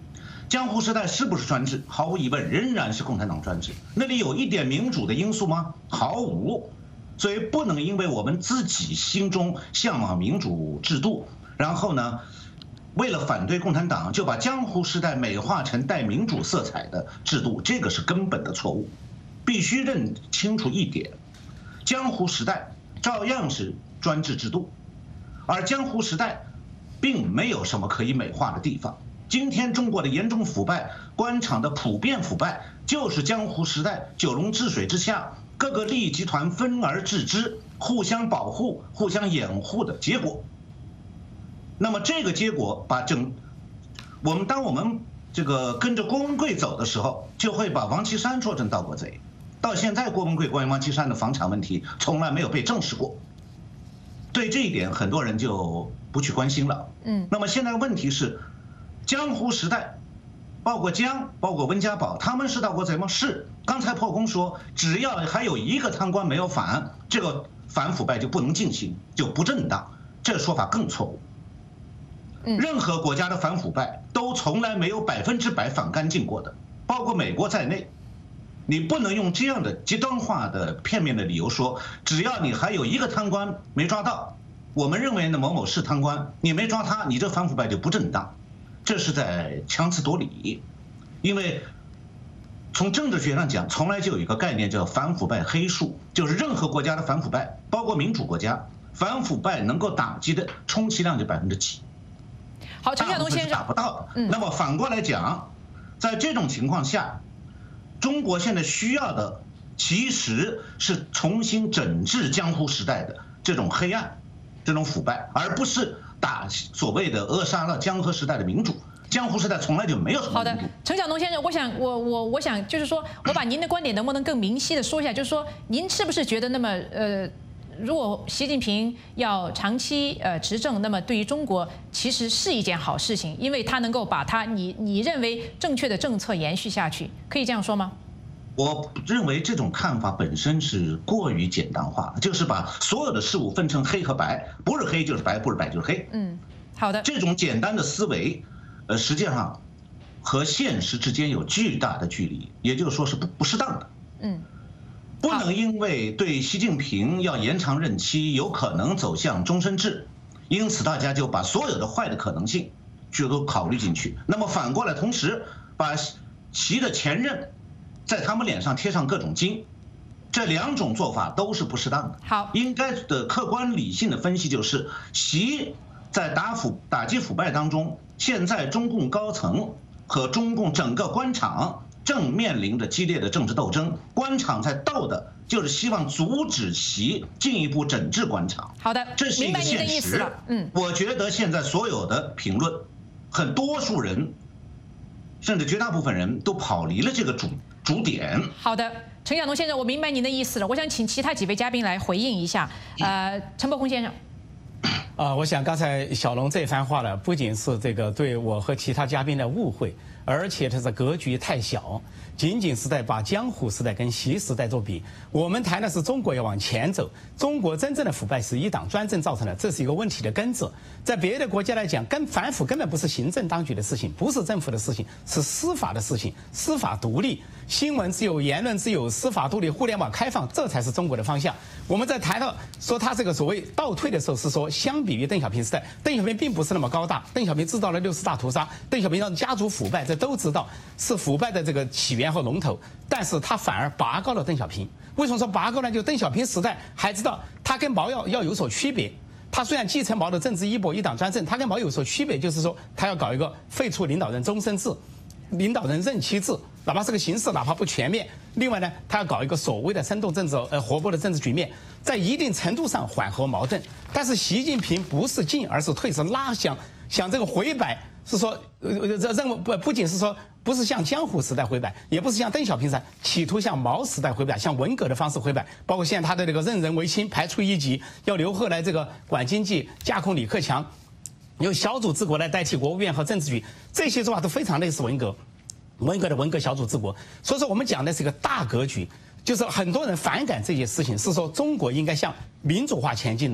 H: 江湖时代是不是专制？毫无疑问，仍然是共产党专制。那里有一点民主的因素吗？毫无。所以不能因为我们自己心中向往民主制度，然后呢，为了反对共产党，就把江湖时代美化成带民主色彩的制度，这个是根本的错误。必须认清楚一点，江湖时代照样是专制制度，而江湖时代并没有什么可以美化的地方。今天中国的严重腐败，官场的普遍腐败，就是江湖时代九龙治水之下，各个利益集团分而治之，互相保护、互相掩护的结果。那么这个结果把整，我们当我们这个跟着郭文贵走的时候，就会把王岐山说成盗国贼。到现在，郭文贵关于王岐山的房产问题从来没有被证实过。对这一点，很多人就不去关心了。嗯。那么现在问题是，江湖时代，包括江，包括温家宝，他们是盗国贼吗？是。刚才破公说，只要还有一个贪官没有反，这个反腐败就不能进行，就不正当。这个说法更错误。任何国家的反腐败都从来没有百分之百反干净过的，包括美国在内。你不能用这样的极端化的片面的理由说，只要你还有一个贪官没抓到，我们认为的某某是贪官，你没抓他，你这反腐败就不正当，这是在强词夺理。因为从政治学上讲，从来就有一个概念叫反腐败黑数，就是任何国家的反腐败，包括民主国家，反腐败能够打击的充其量就百分之几。
E: 好，陈晓东先生
H: 打不到的。那么反过来讲，在这种情况下，中国现在需要的其实是重新整治江湖时代的这种黑暗、这种腐败，而不是打所谓的扼杀了江河时代的民主。江湖时代从来就没有什么。
E: 好的，陈晓东先生，我想我我我想就是说，我把您的观点能不能更明晰的说一下？就是说，您是不是觉得那么呃？如果习近平要长期呃执政，那么对于中国其实是一件好事情，因为他能够把他你你认为正确的政策延续下去，可以这样说吗？
H: 我认为这种看法本身是过于简单化，就是把所有的事物分成黑和白，不是黑就是白，不是白就是黑。
E: 嗯，好的。
H: 这种简单的思维，呃，实际上和现实之间有巨大的距离，也就是说是不不适当的。嗯。不能因为对习近平要延长任期，有可能走向终身制，因此大家就把所有的坏的可能性就都考虑进去。那么反过来，同时把习的前任在他们脸上贴上各种金，这两种做法都是不适当的。
E: 好，
H: 应该的客观理性的分析就是，习在打腐打击腐败当中，现在中共高层和中共整个官场正面临着激烈的政治斗争，官场在斗的就是希望阻止习进一步整治官场。
E: 好的，
H: 这是一个现实。嗯，我觉得现在所有的评论，很多数人，甚至绝大部分人都跑离了这个主主点。
E: 好的，陈晓东先生，我明白您的意思了。我想请其他几位嘉宾来回应一下。呃，陈伯宏先生。
I: 啊，我想刚才小龙这番话呢，不仅是这个对我和其他嘉宾的误会，而且它是格局太小，仅仅是在把江湖时代跟习时代做比。我们谈的是中国要往前走，中国真正的腐败是一党专政造成的，这是一个问题的根子。在别的国家来讲，跟反腐根本不是行政当局的事情，不是政府的事情，是司法的事情，司法独立、新闻自由、言论自由、司法独立、互联网开放，这才是中国的方向。我们在谈到说他这个所谓倒退的时候，是说相比于邓小平时代，邓小平并不是那么高大，邓小平制造了六四大屠杀，邓小平让家族腐败，这都知道是腐败的这个起源和龙头，但是他反而拔高了邓小平。为什么说拔高呢？就邓小平时代还知道他跟毛要要有所区别。他虽然继承毛的政治衣钵，一党专政，他跟毛有所区别，就是说他要搞一个废除领导人终身制、领导人任期制，哪怕这个形式哪怕不全面。另外呢，他要搞一个所谓的生动政治、呃活泼的政治局面，在一定程度上缓和矛盾。但是习近平不是进而是退，是拉想想这个回摆，是说呃这任务不不仅是说不是向江湖时代回摆，也不是像邓小平时代企图向毛时代回摆，像文革的方式回摆。包括现在他的这个任人唯亲，排除异己，要刘鹤来这个管经济，架空李克强，由小组治国来代替国务院和政治局，这些做法都非常类似文革。文革的文革小组治国，所以说我们讲的是一个大格局，就是很多人反感这些事情，是说中国应该向民主化前进了。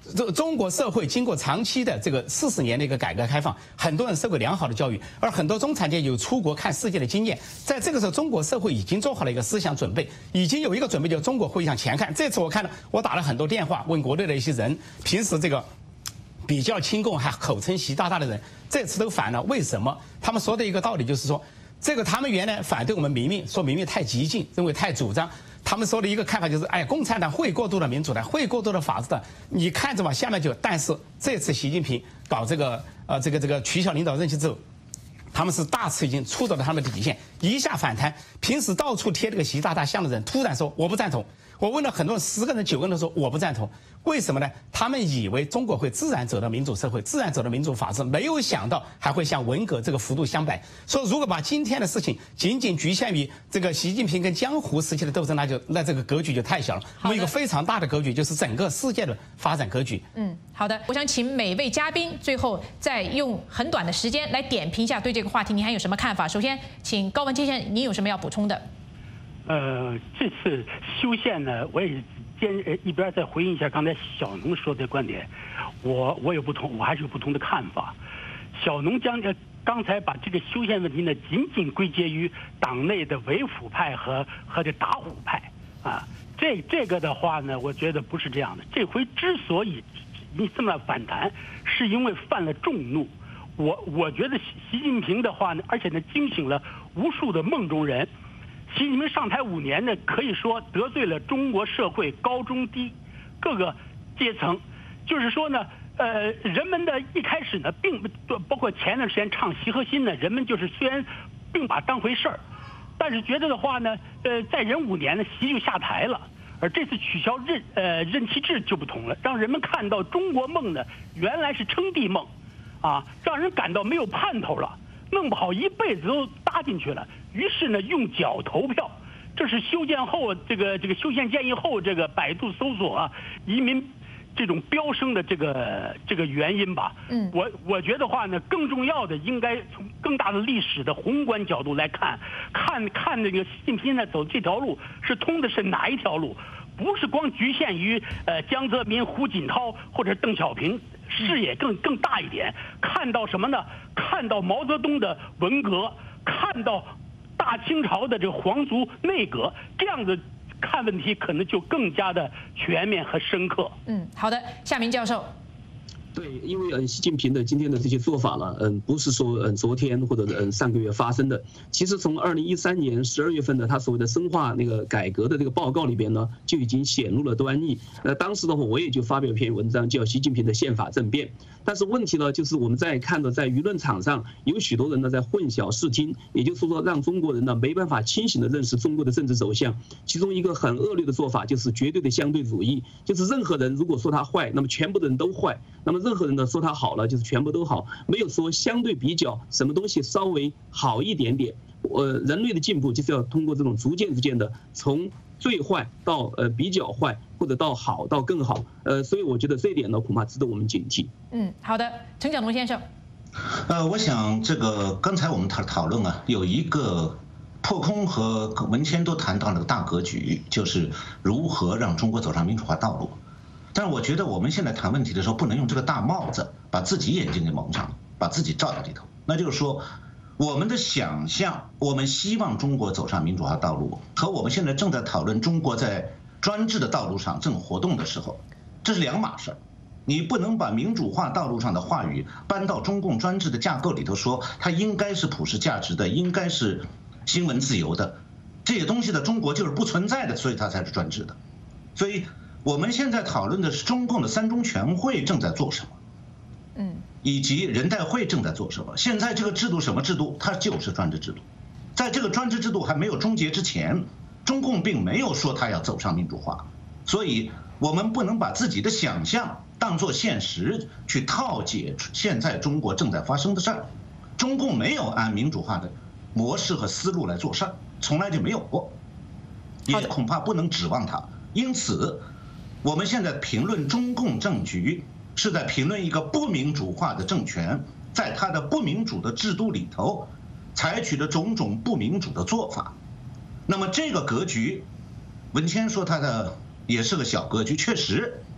I: 中中国社会经过长期的这个四十年的一个改革开放，很多人受过良好的教育，而很多中产阶级有出国看世界的经验。在这个时候，中国社会已经做好了一个思想准备，已经有一个准备，就是中国会向前看。这次我看到，我打了很多电话问国内的一些人，平时这个比较亲共还口称习大大的人，这次都反了。为什么？他们说的一个道理就是说，这个他们原来反对我们民命，说民命太激进，认为太主张。他们说的一个看法就是，哎，共产党会过度的民主的，会过度的法治的，你看着吧，下面就。但是这次习近平搞这个呃这个这个取消领导任期之后，他们是大次已经触到了他们的底线，一下反弹。平时到处贴这个习大大像的人，突然说我不赞同。我问了很多人，十个人九个人都说我不赞同。为什么呢？他们以为中国会自然走到民主社会，自然走到民主法治，没有想到还会像文革这个幅度相摆。说如果把今天的事情仅仅局限于这个习近平跟江湖时期的斗争，那就那这个格局就太小了。我们有一个非常大的格局，就是整个世界的发展格局。
E: 嗯，好的，我想请每位嘉宾最后再用很短的时间来点评一下对这个话题您还有什么看法。首先，请高文谦先生，您有什么要补充的？
F: 呃，这次修宪呢，我也兼一边再回应一下刚才小农说的观点，我我有不同，我还是有不同的看法。小农将呃刚才把这个修宪问题呢，仅仅归结于党内的伪腐派和和这打虎派啊，这这个的话呢，我觉得不是这样的。这回之所以你这么反弹，是因为犯了众怒。我我觉得习习近平的话呢，而且呢惊醒了无数的梦中人。习近平上台五年呢，可以说得罪了中国社会高中低各个阶层。就是说呢，呃，人们的一开始呢，并包括前段时间唱习核心呢，人们就是虽然并把当回事儿，但是觉得的话呢，呃，再忍五年呢，习就下台了。而这次取消任呃任期制就不同了，让人们看到中国梦呢，原来是称帝梦，啊，让人感到没有盼头了。弄不好一辈子都搭进去了，于是呢用脚投票，这是修建后这个这个修宪建议后这个百度搜索啊移民这种飙升的这个这个原因吧。嗯，我我觉得话呢，更重要的应该从更大的历史的宏观角度来看，看看那个习近平呢走这条路是通的是哪一条路，不是光局限于呃江泽民、胡锦涛或者邓小平。视野更更大一点，看到什么呢？看到毛泽东的文革，看到大清朝的这个皇族内阁，这样子看问题可能就更加的全面和深刻。
E: 嗯，好的，夏明教授。
G: 对，因为嗯，习近平的今天的这些做法呢，嗯，不是说嗯昨天或者嗯上个月发生的。其实从二零一三年十二月份的他所谓的深化那个改革的这个报告里边呢，就已经显露了端倪。那当时的话，我也就发表一篇文章，叫《习近平的宪法政变》。但是问题呢，就是我们在看到在舆论场上有许多人呢在混淆视听，也就是说让中国人呢没办法清醒的认识中国的政治走向。其中一个很恶劣的做法就是绝对的相对主义，就是任何人如果说他坏，那么全部的人都坏；那么任何人呢说他好了，就是全部都好，没有说相对比较什么东西稍微好一点点。呃，人类的进步就是要通过这种逐渐逐渐的从最坏到呃比较坏，或者到好到更好。呃，所以我觉得这一点呢，恐怕值得我们警惕。
E: 嗯，好的，陈小龙先生。
H: 呃，我想这个刚才我们讨讨论啊，有一个破空和文谦都谈到了个大格局，就是如何让中国走上民主化道路。但是我觉得我们现在谈问题的时候，不能用这个大帽子把自己眼睛给蒙上了，把自己罩在里头。那就是说，我们的想象，我们希望中国走上民主化道路，和我们现在正在讨论中国在专制的道路上正活动的时候，这是两码事儿。你不能把民主化道路上的话语搬到中共专制的架构里头说，它应该是普世价值的，应该是新闻自由的，这些东西的中国就是不存在的，所以它才是专制的。所以我们现在讨论的是中共的三中全会正在做什么，嗯，以及人代会正在做什么。现在这个制度什么制度？它就是专制制度。在这个专制制度还没有终结之前，中共并没有说它要走上民主化，所以我们不能把自己的想象当作现实去套解现在中国正在发生的事儿。中共没有按民主化的模式和思路来做事儿，从来就没有过，也恐怕不能指望它。因此，我们现在评论中共政局，是在评论一个不民主化的政权，在它的不民主的制度里头，采取了种种不民主的做法。那么这个格局，文谦说他的也是个小格局，确实，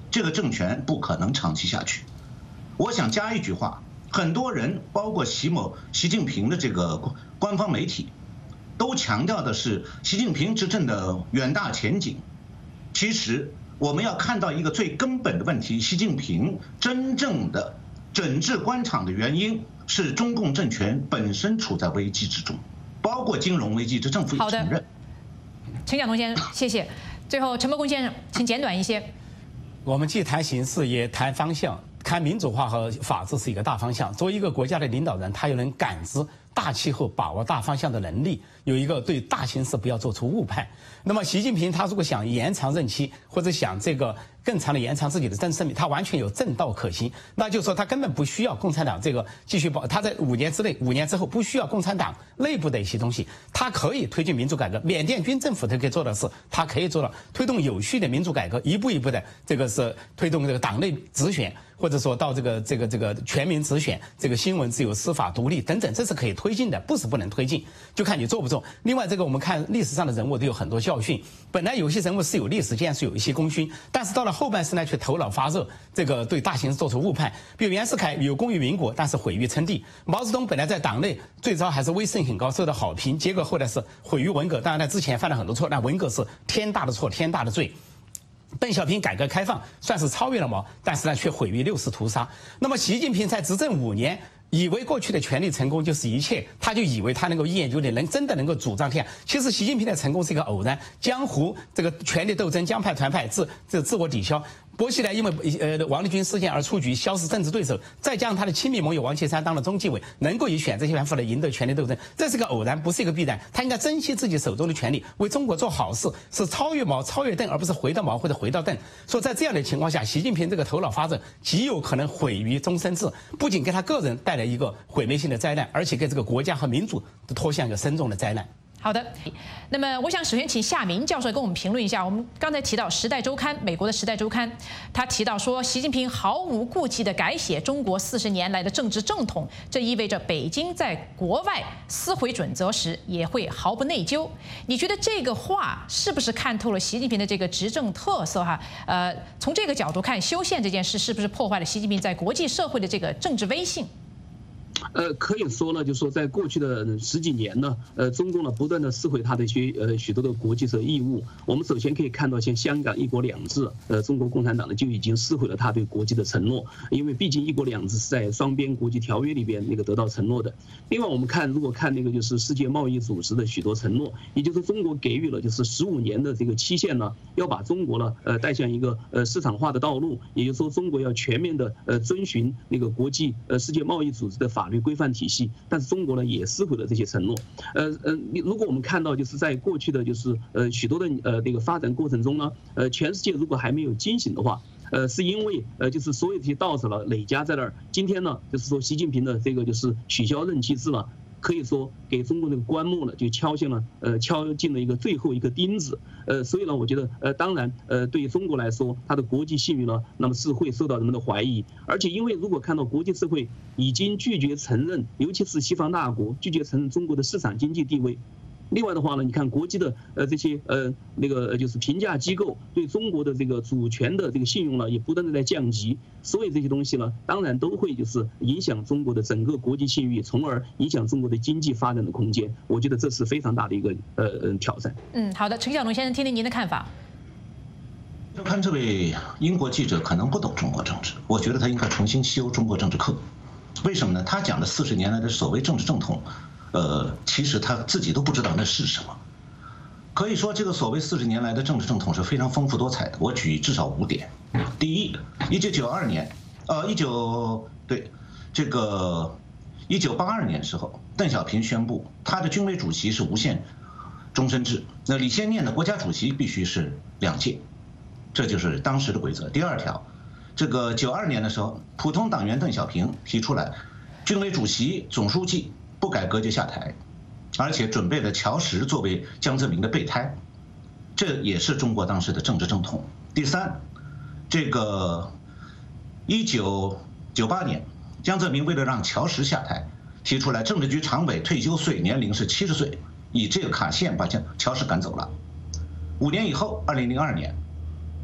H: 这个政权不可能长期下去。我想加一句话，很多人，包括习某、习近平的这个官方媒体，都强调的是习近平执政的远大前景。其实我们要看到一个最根本的问题，习近平真正的整治官场的原因是中共政权本身处在危机之中，包括金融危机，这政府也承认。
E: 陈晓东先生，谢谢。最后，陈伯公先生，请简短一些。
I: 我们既谈形势，也谈方向。看民主化和法治是一个大方向。作为一个国家的领导人，他又能感知大气候、把握大方向的能力，有一个对大形势不要做出误判。那么，习近平他如果想延长任期，或者想这个更长的延长自己的政治生命，他完全有正道可行。那就是说，他根本不需要共产党这个继续保，他在五年之内、五年之后不需要共产党内部的一些东西，他可以推进民主改革。缅甸军政府他可以做的事，他可以做到推动有序的民主改革，一步一步的这个是推动这个党内直选。或者说到这个这个这个全民直选，这个新闻自由、司法独立等等，这是可以推进的，不是不能推进，就看你做不做。另外，这个我们看历史上的人物都有很多教训。本来有些人物是有历史见识，有一些功勋，但是到了后半生呢，却头脑发热，这个对大形势做出误判。比如袁世凯有功于民国，但是毁于称帝；毛泽东本来在党内最早还是威声很高，受到好评，结果后来是毁于文革。当然，他之前犯了很多错，但文革是天大的错，天大的罪。邓小平改革开放算是超越了毛，但是呢却毁于六四屠杀。那么习近平才执政五年，以为过去的权力成功就是一切，他就以为他能够一言九鼎，能真的能够主张天下。其实习近平的成功是一个偶然，江湖这个权力斗争、江派团派自这自我抵消。薄熙来因为呃王立军事件而出局，消失政治对手，再加上他的亲密盟友王岐山当了中纪委，能够以选择性办法来赢得权力斗争，这是个偶然，不是一个必然。他应该珍惜自己手中的权力，为中国做好事，是超越毛、超越邓，而不是回到毛或者回到邓。所以在这样的情况下，习近平这个头脑发热，极有可能毁于终身制，不仅给他个人带来一个毁灭性的灾难，而且给这个国家和民族都拖向一个深重的灾难。
E: 好的，那么我想首先请夏明教授跟我们评论一下。我们刚才提到《时代周刊》，美国的《时代周刊》，他提到说，习近平毫无顾忌地改写中国四十年来的政治正统，这意味着北京在国外撕毁准则时也会毫不内疚。你觉得这个话是不是看透了习近平的这个执政特色？哈，呃，从这个角度看，修宪这件事是不是破坏了习近平在国际社会的这个政治威信？
G: 呃，可以说呢，就是说，在过去的十几年呢，呃，中共呢不断的撕毁它的一些呃许多的国际的义务。我们首先可以看到，像香港一国两制，呃，中国共产党呢就已经撕毁了他对国际的承诺，因为毕竟一国两制是在双边国际条约里边那个得到承诺的。另外，我们看如果看那个就是世界贸易组织的许多承诺，也就是中国给予了就是十五年的这个期限呢，要把中国呢呃带向一个呃市场化的道路，也就是说，中国要全面的呃遵循那个国际呃世界贸易组织的法律规范体系，但是中国呢也撕毁了这些承诺。呃呃，如果我们看到就是在过去的就是呃许多的呃那个发展过程中呢，呃全世界如果还没有惊醒的话，呃是因为呃就是所有这些稻草了累加在那儿。今天呢就是说习近平的这个就是取消任期制了，可以说给中国这个棺木呢就敲进了呃敲进了一个最后一个钉子。呃，所以呢，我觉得呃当然呃对于中国来说，它的国际信誉呢，那么是会受到人们的怀疑。而且因为如果看到国际社会已经拒绝承认，尤其是西方大国拒绝承认中国的市场经济地位。另外的话呢，你看国际的呃这些呃那个就是评价机构对中国的这个主权的这个信用呢，也不断的在降级。所以这些东西呢，当然都会就是影响中国的整个国际信誉，从而影响中国的经济发展的空间。我觉得这是非常大的一个呃呃挑战。
E: 嗯，好的，陈晓东先生，听听您的看法。
H: 就看这位英国记者可能不懂中国政治，我觉得他应该重新修中国政治课。为什么呢？他讲的四十年来的所谓政治正统。呃，其实他自己都不知道那是什么。可以说，这个所谓四十年来的政治正统是非常丰富多彩的。我举至少五点。第一，一九九二年，呃，一九对，这个一九八二年时候，邓小平宣布他的军委主席是无限终身制，那李先念的国家主席必须是两届，这就是当时的规则。第二条，这个九二年的时候，普通党员邓小平提出来，军委主席、总书记。不改革就下台，而且准备了乔石作为江泽民的备胎，这也是中国当时的政治正统。第三，这个一九九八年，江泽民为了让乔石下台，提出来政治局常委退休岁年龄是七十岁，以这个卡线把乔石赶走了。五年以后，二零零二年，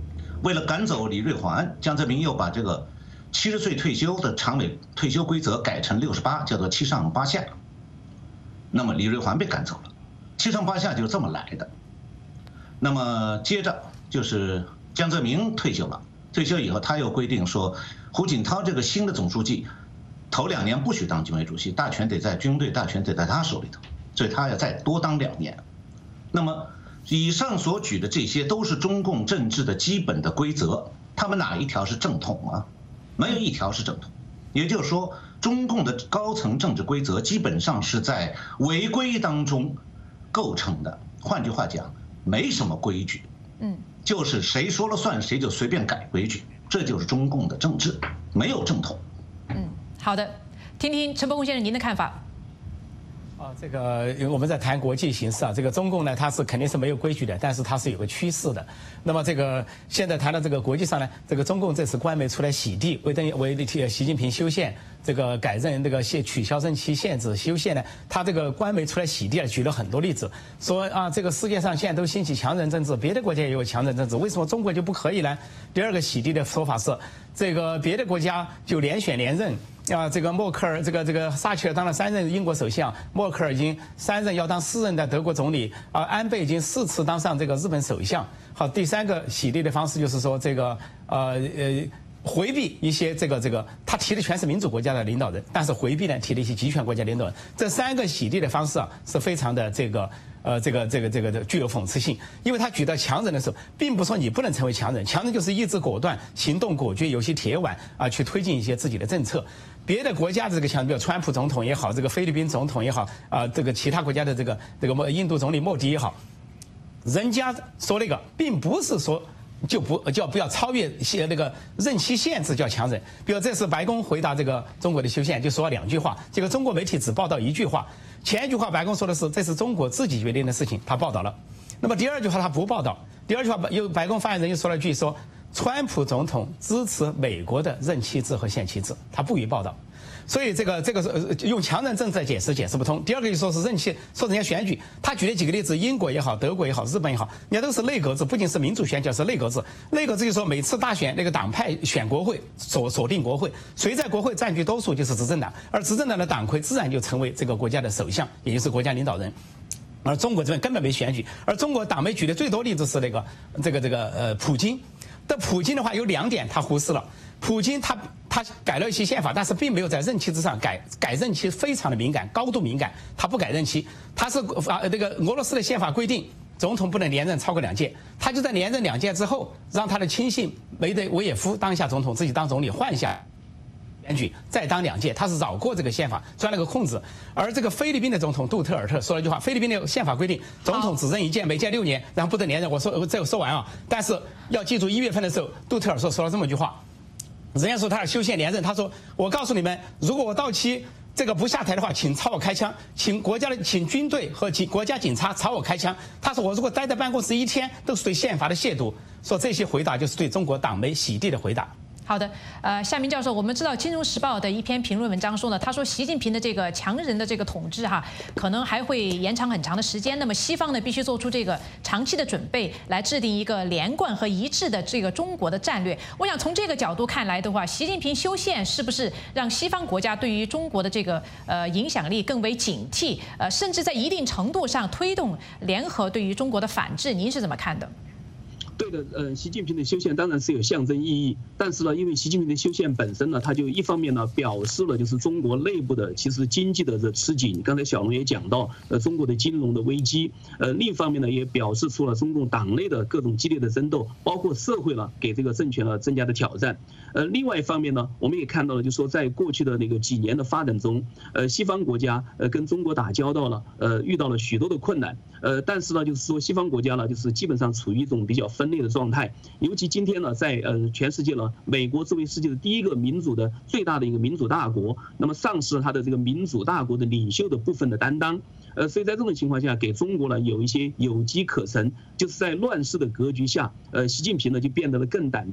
H: 为了赶走李瑞环，江泽民又把这个七十岁退休的常委退休规则改成六十八，叫做七上八下。那么李瑞环被赶走了，七上八下就这么来的。那么接着就是江泽民退休了，退休以后他又规定说，胡锦涛这个新的总书记，头两年不许当军委主席，大权得在军队，大权得在他手里头，所以他要再多当两年。那么以上所举的这些都是中共政治的基本的规则，他们哪一条是正统啊？没有一条是正统。也就是说，中共的高层政治规则基本上是在违规当中构成的。换句话讲，没什么规矩，嗯，就是谁说了算，谁就随便改规矩，这就是中共的政治，没有正统。
E: 嗯，好的，听听陈伯宏先生您的看法。
I: 啊，这个我们在谈国际形势啊，这个中共呢，它是肯定是没有规矩的，但是它是有个趋势的。那么这个现在谈到这个国际上呢，这个中共这次官媒出来洗地，为等为替习近平修宪，这个改任这个限取消任期限制修宪呢，他这个官媒出来洗地啊，举了很多例子，说啊，这个世界上现在都兴起强人政治，别的国家也有强人政治，为什么中国就不可以呢？第二个洗地的说法是，这个别的国家就连选连任。啊，这个默克尔，这个这个撒切尔当了三任英国首相，默克尔已经三任要当四任的德国总理，啊，安倍已经四次当上这个日本首相。好，第三个洗地的方式就是说，这个呃呃回避一些这个这个，他提的全是民主国家的领导人，但是回避呢提了一些集权国家领导人。这三个洗地的方式啊，是非常的这个。呃，这个这个这个具有讽刺性，因为他举到强人的时候，并不说你不能成为强人，强人就是意志果断、行动果决、有些铁腕啊，去推进一些自己的政策。别的国家的这个强，比如川普总统也好，这个菲律宾总统也好，啊，这个其他国家的这个这个印度总理莫迪也好，人家说那个并不是说。就不叫不要超越些那个任期限制叫强人，比如这次白宫回答这个中国的修宪就说了两句话，这个中国媒体只报道一句话，前一句话白宫说的是这是中国自己决定的事情，他报道了，那么第二句话他不报道，第二句话又白宫发言人又说了一句说，川普总统支持美国的任期制和限期制，他不予报道。所以这个这个是用强人政治来解释解释不通。第二个就说是任期，说人家选举，他举了几个例子，英国也好，德国也好，日本也好，人家都是内阁制，不仅是民主选举，是内阁制。内阁制就说每次大选那个党派选国会，锁锁定国会，谁在国会占据多数就是执政党，而执政党的党魁自然就成为这个国家的首相，也就是国家领导人。而中国这边根本没选举，而中国党媒举的最多例子是那个这个这个呃普京。但普京的话有两点他忽视了，普京他他改了一些宪法，但是并没有在任期之上改改任期，非常的敏感，高度敏感，他不改任期，他是啊这个俄罗斯的宪法规定总统不能连任超过两届，他就在连任两届之后，让他的亲信梅德韦耶夫当下总统，自己当总理换下。选举再当两届，他是绕过这个宪法，钻了个空子。而这个菲律宾的总统杜特尔特说了一句话：菲律宾的宪法规定，总统只任一届，每届六年，然后不得连任。我说我这个说完啊，但是要记住，一月份的时候，杜特尔特说了这么一句话，人家说他要修宪连任，他说我告诉你们，如果我到期这个不下台的话，请朝我开枪，请国家的请军队和警国家警察朝我开枪。他说我如果待在办公室一天，都是对宪法的亵渎。说这些回答就是对中国党媒洗地的回答。
E: 好的，呃，夏明教授，我们知道《金融时报》的一篇评论文章说呢，他说习近平的这个强人的这个统治哈，可能还会延长很长的时间。那么西方呢，必须做出这个长期的准备，来制定一个连贯和一致的这个中国的战略。我想从这个角度看来的话，习近平修宪是不是让西方国家对于中国的这个呃影响力更为警惕？呃，甚至在一定程度上推动联合对于中国的反制？您是怎么看的？
G: 对的，呃，习近平的修宪当然是有象征意义，但是呢，因为习近平的修宪本身呢，它就一方面呢表示了就是中国内部的其实经济的这吃紧，刚才小龙也讲到，呃，中国的金融的危机，呃，另一方面呢也表示出了中共党内的各种激烈的争斗，包括社会呢给这个政权呢增加的挑战。呃，另外一方面呢，我们也看到了，就是说在过去的那个几年的发展中，呃，西方国家呃跟中国打交道了，呃，遇到了许多的困难，呃，但是呢，就是说西方国家呢，就是基本上处于一种比较分裂的状态，尤其今天呢，在呃全世界呢，美国作为世界的第一个民主的最大的一个民主大国，那么丧失了它的这个民主大国的领袖的部分的担当，呃，所以在这种情况下，给中国呢有一些有机可乘，就是在乱世的格局下，呃，习近平呢就变得了更胆大。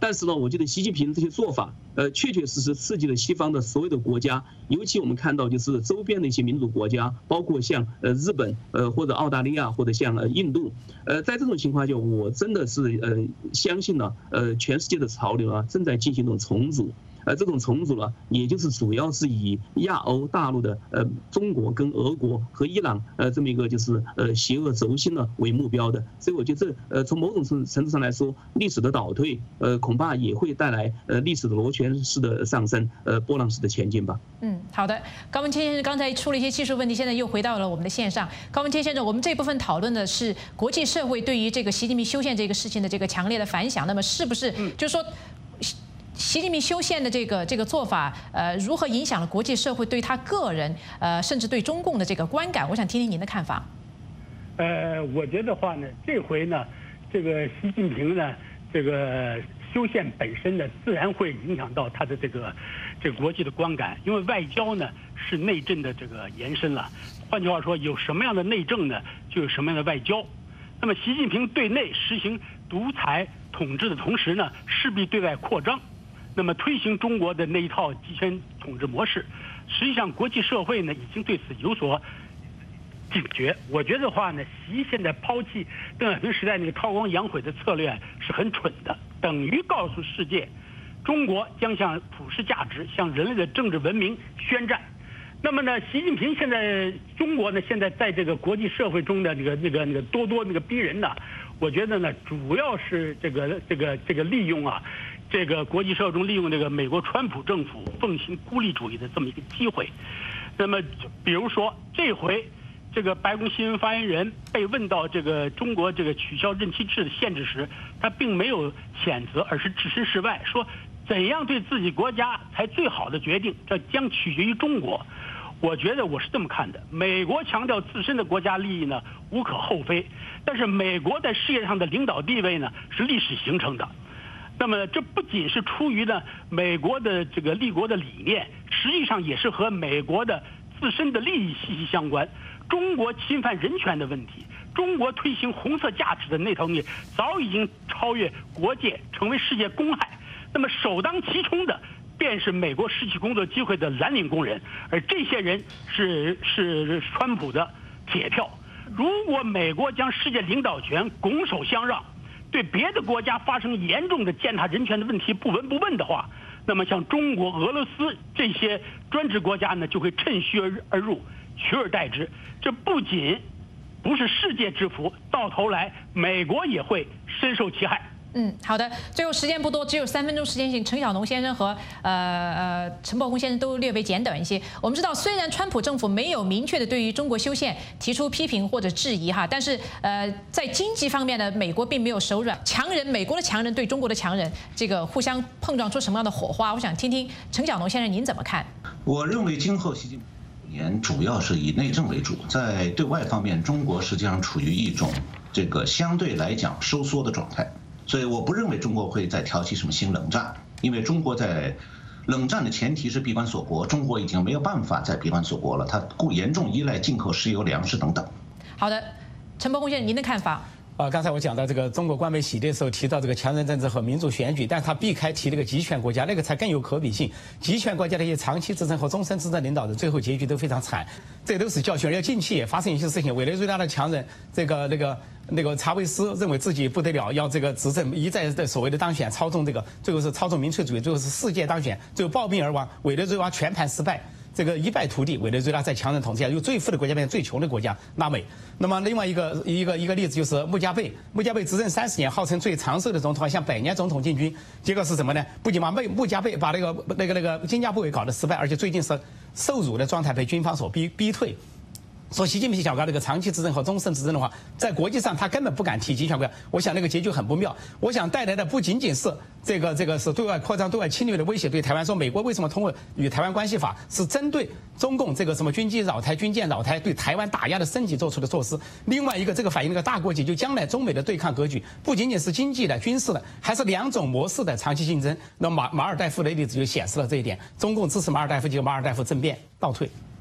G: 但是呢，我觉得习近平这些做法，呃，确确实实刺激了西方的所有的国家，尤其我们看到就是周边的一些民主国家，包括像呃日本，呃或者澳大利亚，或者像呃印度，呃，在这种情况下，我真的是呃相信呢，呃，全世界的潮流啊正在进行一种重组。呃，这种重组呢，也就是主要是以亚欧大陆的呃中国跟俄国和伊朗呃这么一个就是呃邪恶轴心呢为目标的，所以我觉得这呃从某种程程度上来说，历史的倒退呃恐怕也会带来呃历史的螺旋式的上升，呃波浪式的前进吧。
E: 嗯，好的，高文谦先生刚才出了一些技术问题，现在又回到了我们的线上。高文谦先生，我们这部分讨论的是国际社会对于这个习近平修宪这个事情的这个强烈的反响，那么是不是就是说？习近平修宪的这个这个做法，呃，如何影响了国际社会对他个人，呃，甚至对中共的这个观感？我想听听您的看法。
F: 呃，我觉得话呢，这回呢，这个习近平呢，这个修宪本身呢，自然会影响到他的这个这个国际的观感，因为外交呢是内政的这个延伸了。换句话说，有什么样的内政呢，就有什么样的外交。那么，习近平对内实行独裁统治的同时呢，势必对外扩张。那么推行中国的那一套集权统治模式，实际上国际社会呢已经对此有所警觉。我觉得话呢，习现在抛弃邓小平时代那个韬光养晦的策略是很蠢的，等于告诉世界，中国将向普世价值、向人类的政治文明宣战。那么呢，习近平现在中国呢现在在这个国际社会中的那个那个那个咄咄那个逼人呢，我觉得呢主要是这个这个这个利用啊。这个国际社会中利用这个美国川普政府奉行孤立主义的这么一个机会，那么比如说这回这个白宫新闻发言人被问到这个中国这个取消任期制的限制时，他并没有谴责，而是置身事外，说怎样对自己国家才最好的决定，这将取决于中国。我觉得我是这么看的，美国强调自身的国家利益呢无可厚非，但是美国在世界上的领导地位呢是历史形成的。那么这不仅是出于呢美国的这个立国的理念，实际上也是和美国的自身的利益息息相关。中国侵犯人权的问题，中国推行红色价值的那套东西，早已经超越国界，成为世界公害。那么首当其冲的便是美国失去工作机会的蓝领工人，而这些人是是川普的铁票。如果美国将世界领导权拱手相让，对别的国家发生严重的践踏人权的问题不闻不问的话，那么像中国、俄罗斯这些专制国家呢，就会趁虚而而入，取而代之。这不仅不是世界之福，到头来美国也会深受其害。
E: 嗯，好的。最后时间不多，只有三分钟时间，请陈小农先生和呃呃陈伯宏先生都略微简短一些。我们知道，虽然川普政府没有明确的对于中国修宪提出批评或者质疑哈，但是呃在经济方面呢，美国并没有手软，强人美国的强人对中国的强人这个互相碰撞出什么样的火花？我想听听陈小农先生您怎么看？
H: 我认为今后习近平年主要是以内政为主，在对外方面，中国实际上处于一种这个相对来讲收缩的状态。所以我不认为中国会再挑起什么新冷战，因为中国在冷战的前提是闭关锁国，中国已经没有办法再闭关锁国了，它故严重依赖进口石油、粮食等等。
E: 好的，陈伯宏先生，您的看法？
I: 啊，刚才我讲到这个中国官媒洗的时候提到这个强人政治和民主选举，但是他避开提了个集权国家，那个才更有可比性。集权国家的一些长期执政和终身执政领导人，最后结局都非常惨，这都是教训。而近期也发生一些事情，委内瑞拉的强人这个那个那个查韦斯认为自己不得了，要这个执政，一再的所谓的当选，操纵这个，最后是操纵民粹主义，最后是世界当选，最后暴病而亡，委内瑞拉全盘失败。这个一败涂地，委内瑞拉在强人统治下由最富的国家变成最穷的国家拉美。那么另外一个一个一个例子就是穆加贝，穆加贝执政三十年，号称最长寿的总统，向百年总统进军，结果是什么呢？不仅把穆穆加贝把那个那个那个津加布韦搞得失败，而且最近是受辱的状态，被军方所逼逼退。说习近平想搞这个长期执政和终身执政的话，在国际上他根本不敢提集权国家，我想那个结局很不妙。我想带来的不仅仅是这个这个是对外扩张、对外侵略的威胁，对台湾说美国为什么通过与台湾关系法是针对中共这个什么军机扰台、军舰扰台对台湾打压的升级做出的措施。另外一个，这个反映那个大国解救将来中美的对抗格局，不仅仅是经济的、军事的，还是两种模式的长期竞争。那马马尔代夫的例子就显示了这一点，中共支持马尔代夫，结果马尔代夫政变倒退。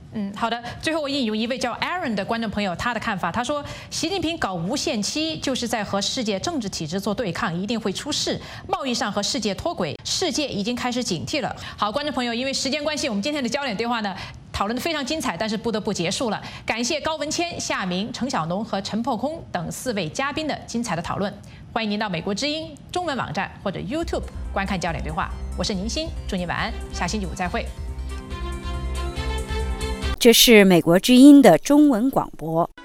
E: 嗯，好的。最后我引用一位叫 Aaron 的观众朋友他的看法，他说：习近平搞无限期就是在和世界政治体制做对抗，一定会出事。贸易上和世界脱轨，世界已经开始警惕了。好，观众朋友，因为时间关系，我们今天的焦点对话呢讨论得非常精彩，但是不得不结束了。感谢高文谦、夏明、程晓农和陈破空等四位嘉宾的精彩的讨论。欢迎您到美国之音中文网站或者 YouTube 观看焦点对话。我是宁欣，祝您晚安，下星期五再会。
B: 这是美国之音的中文广播。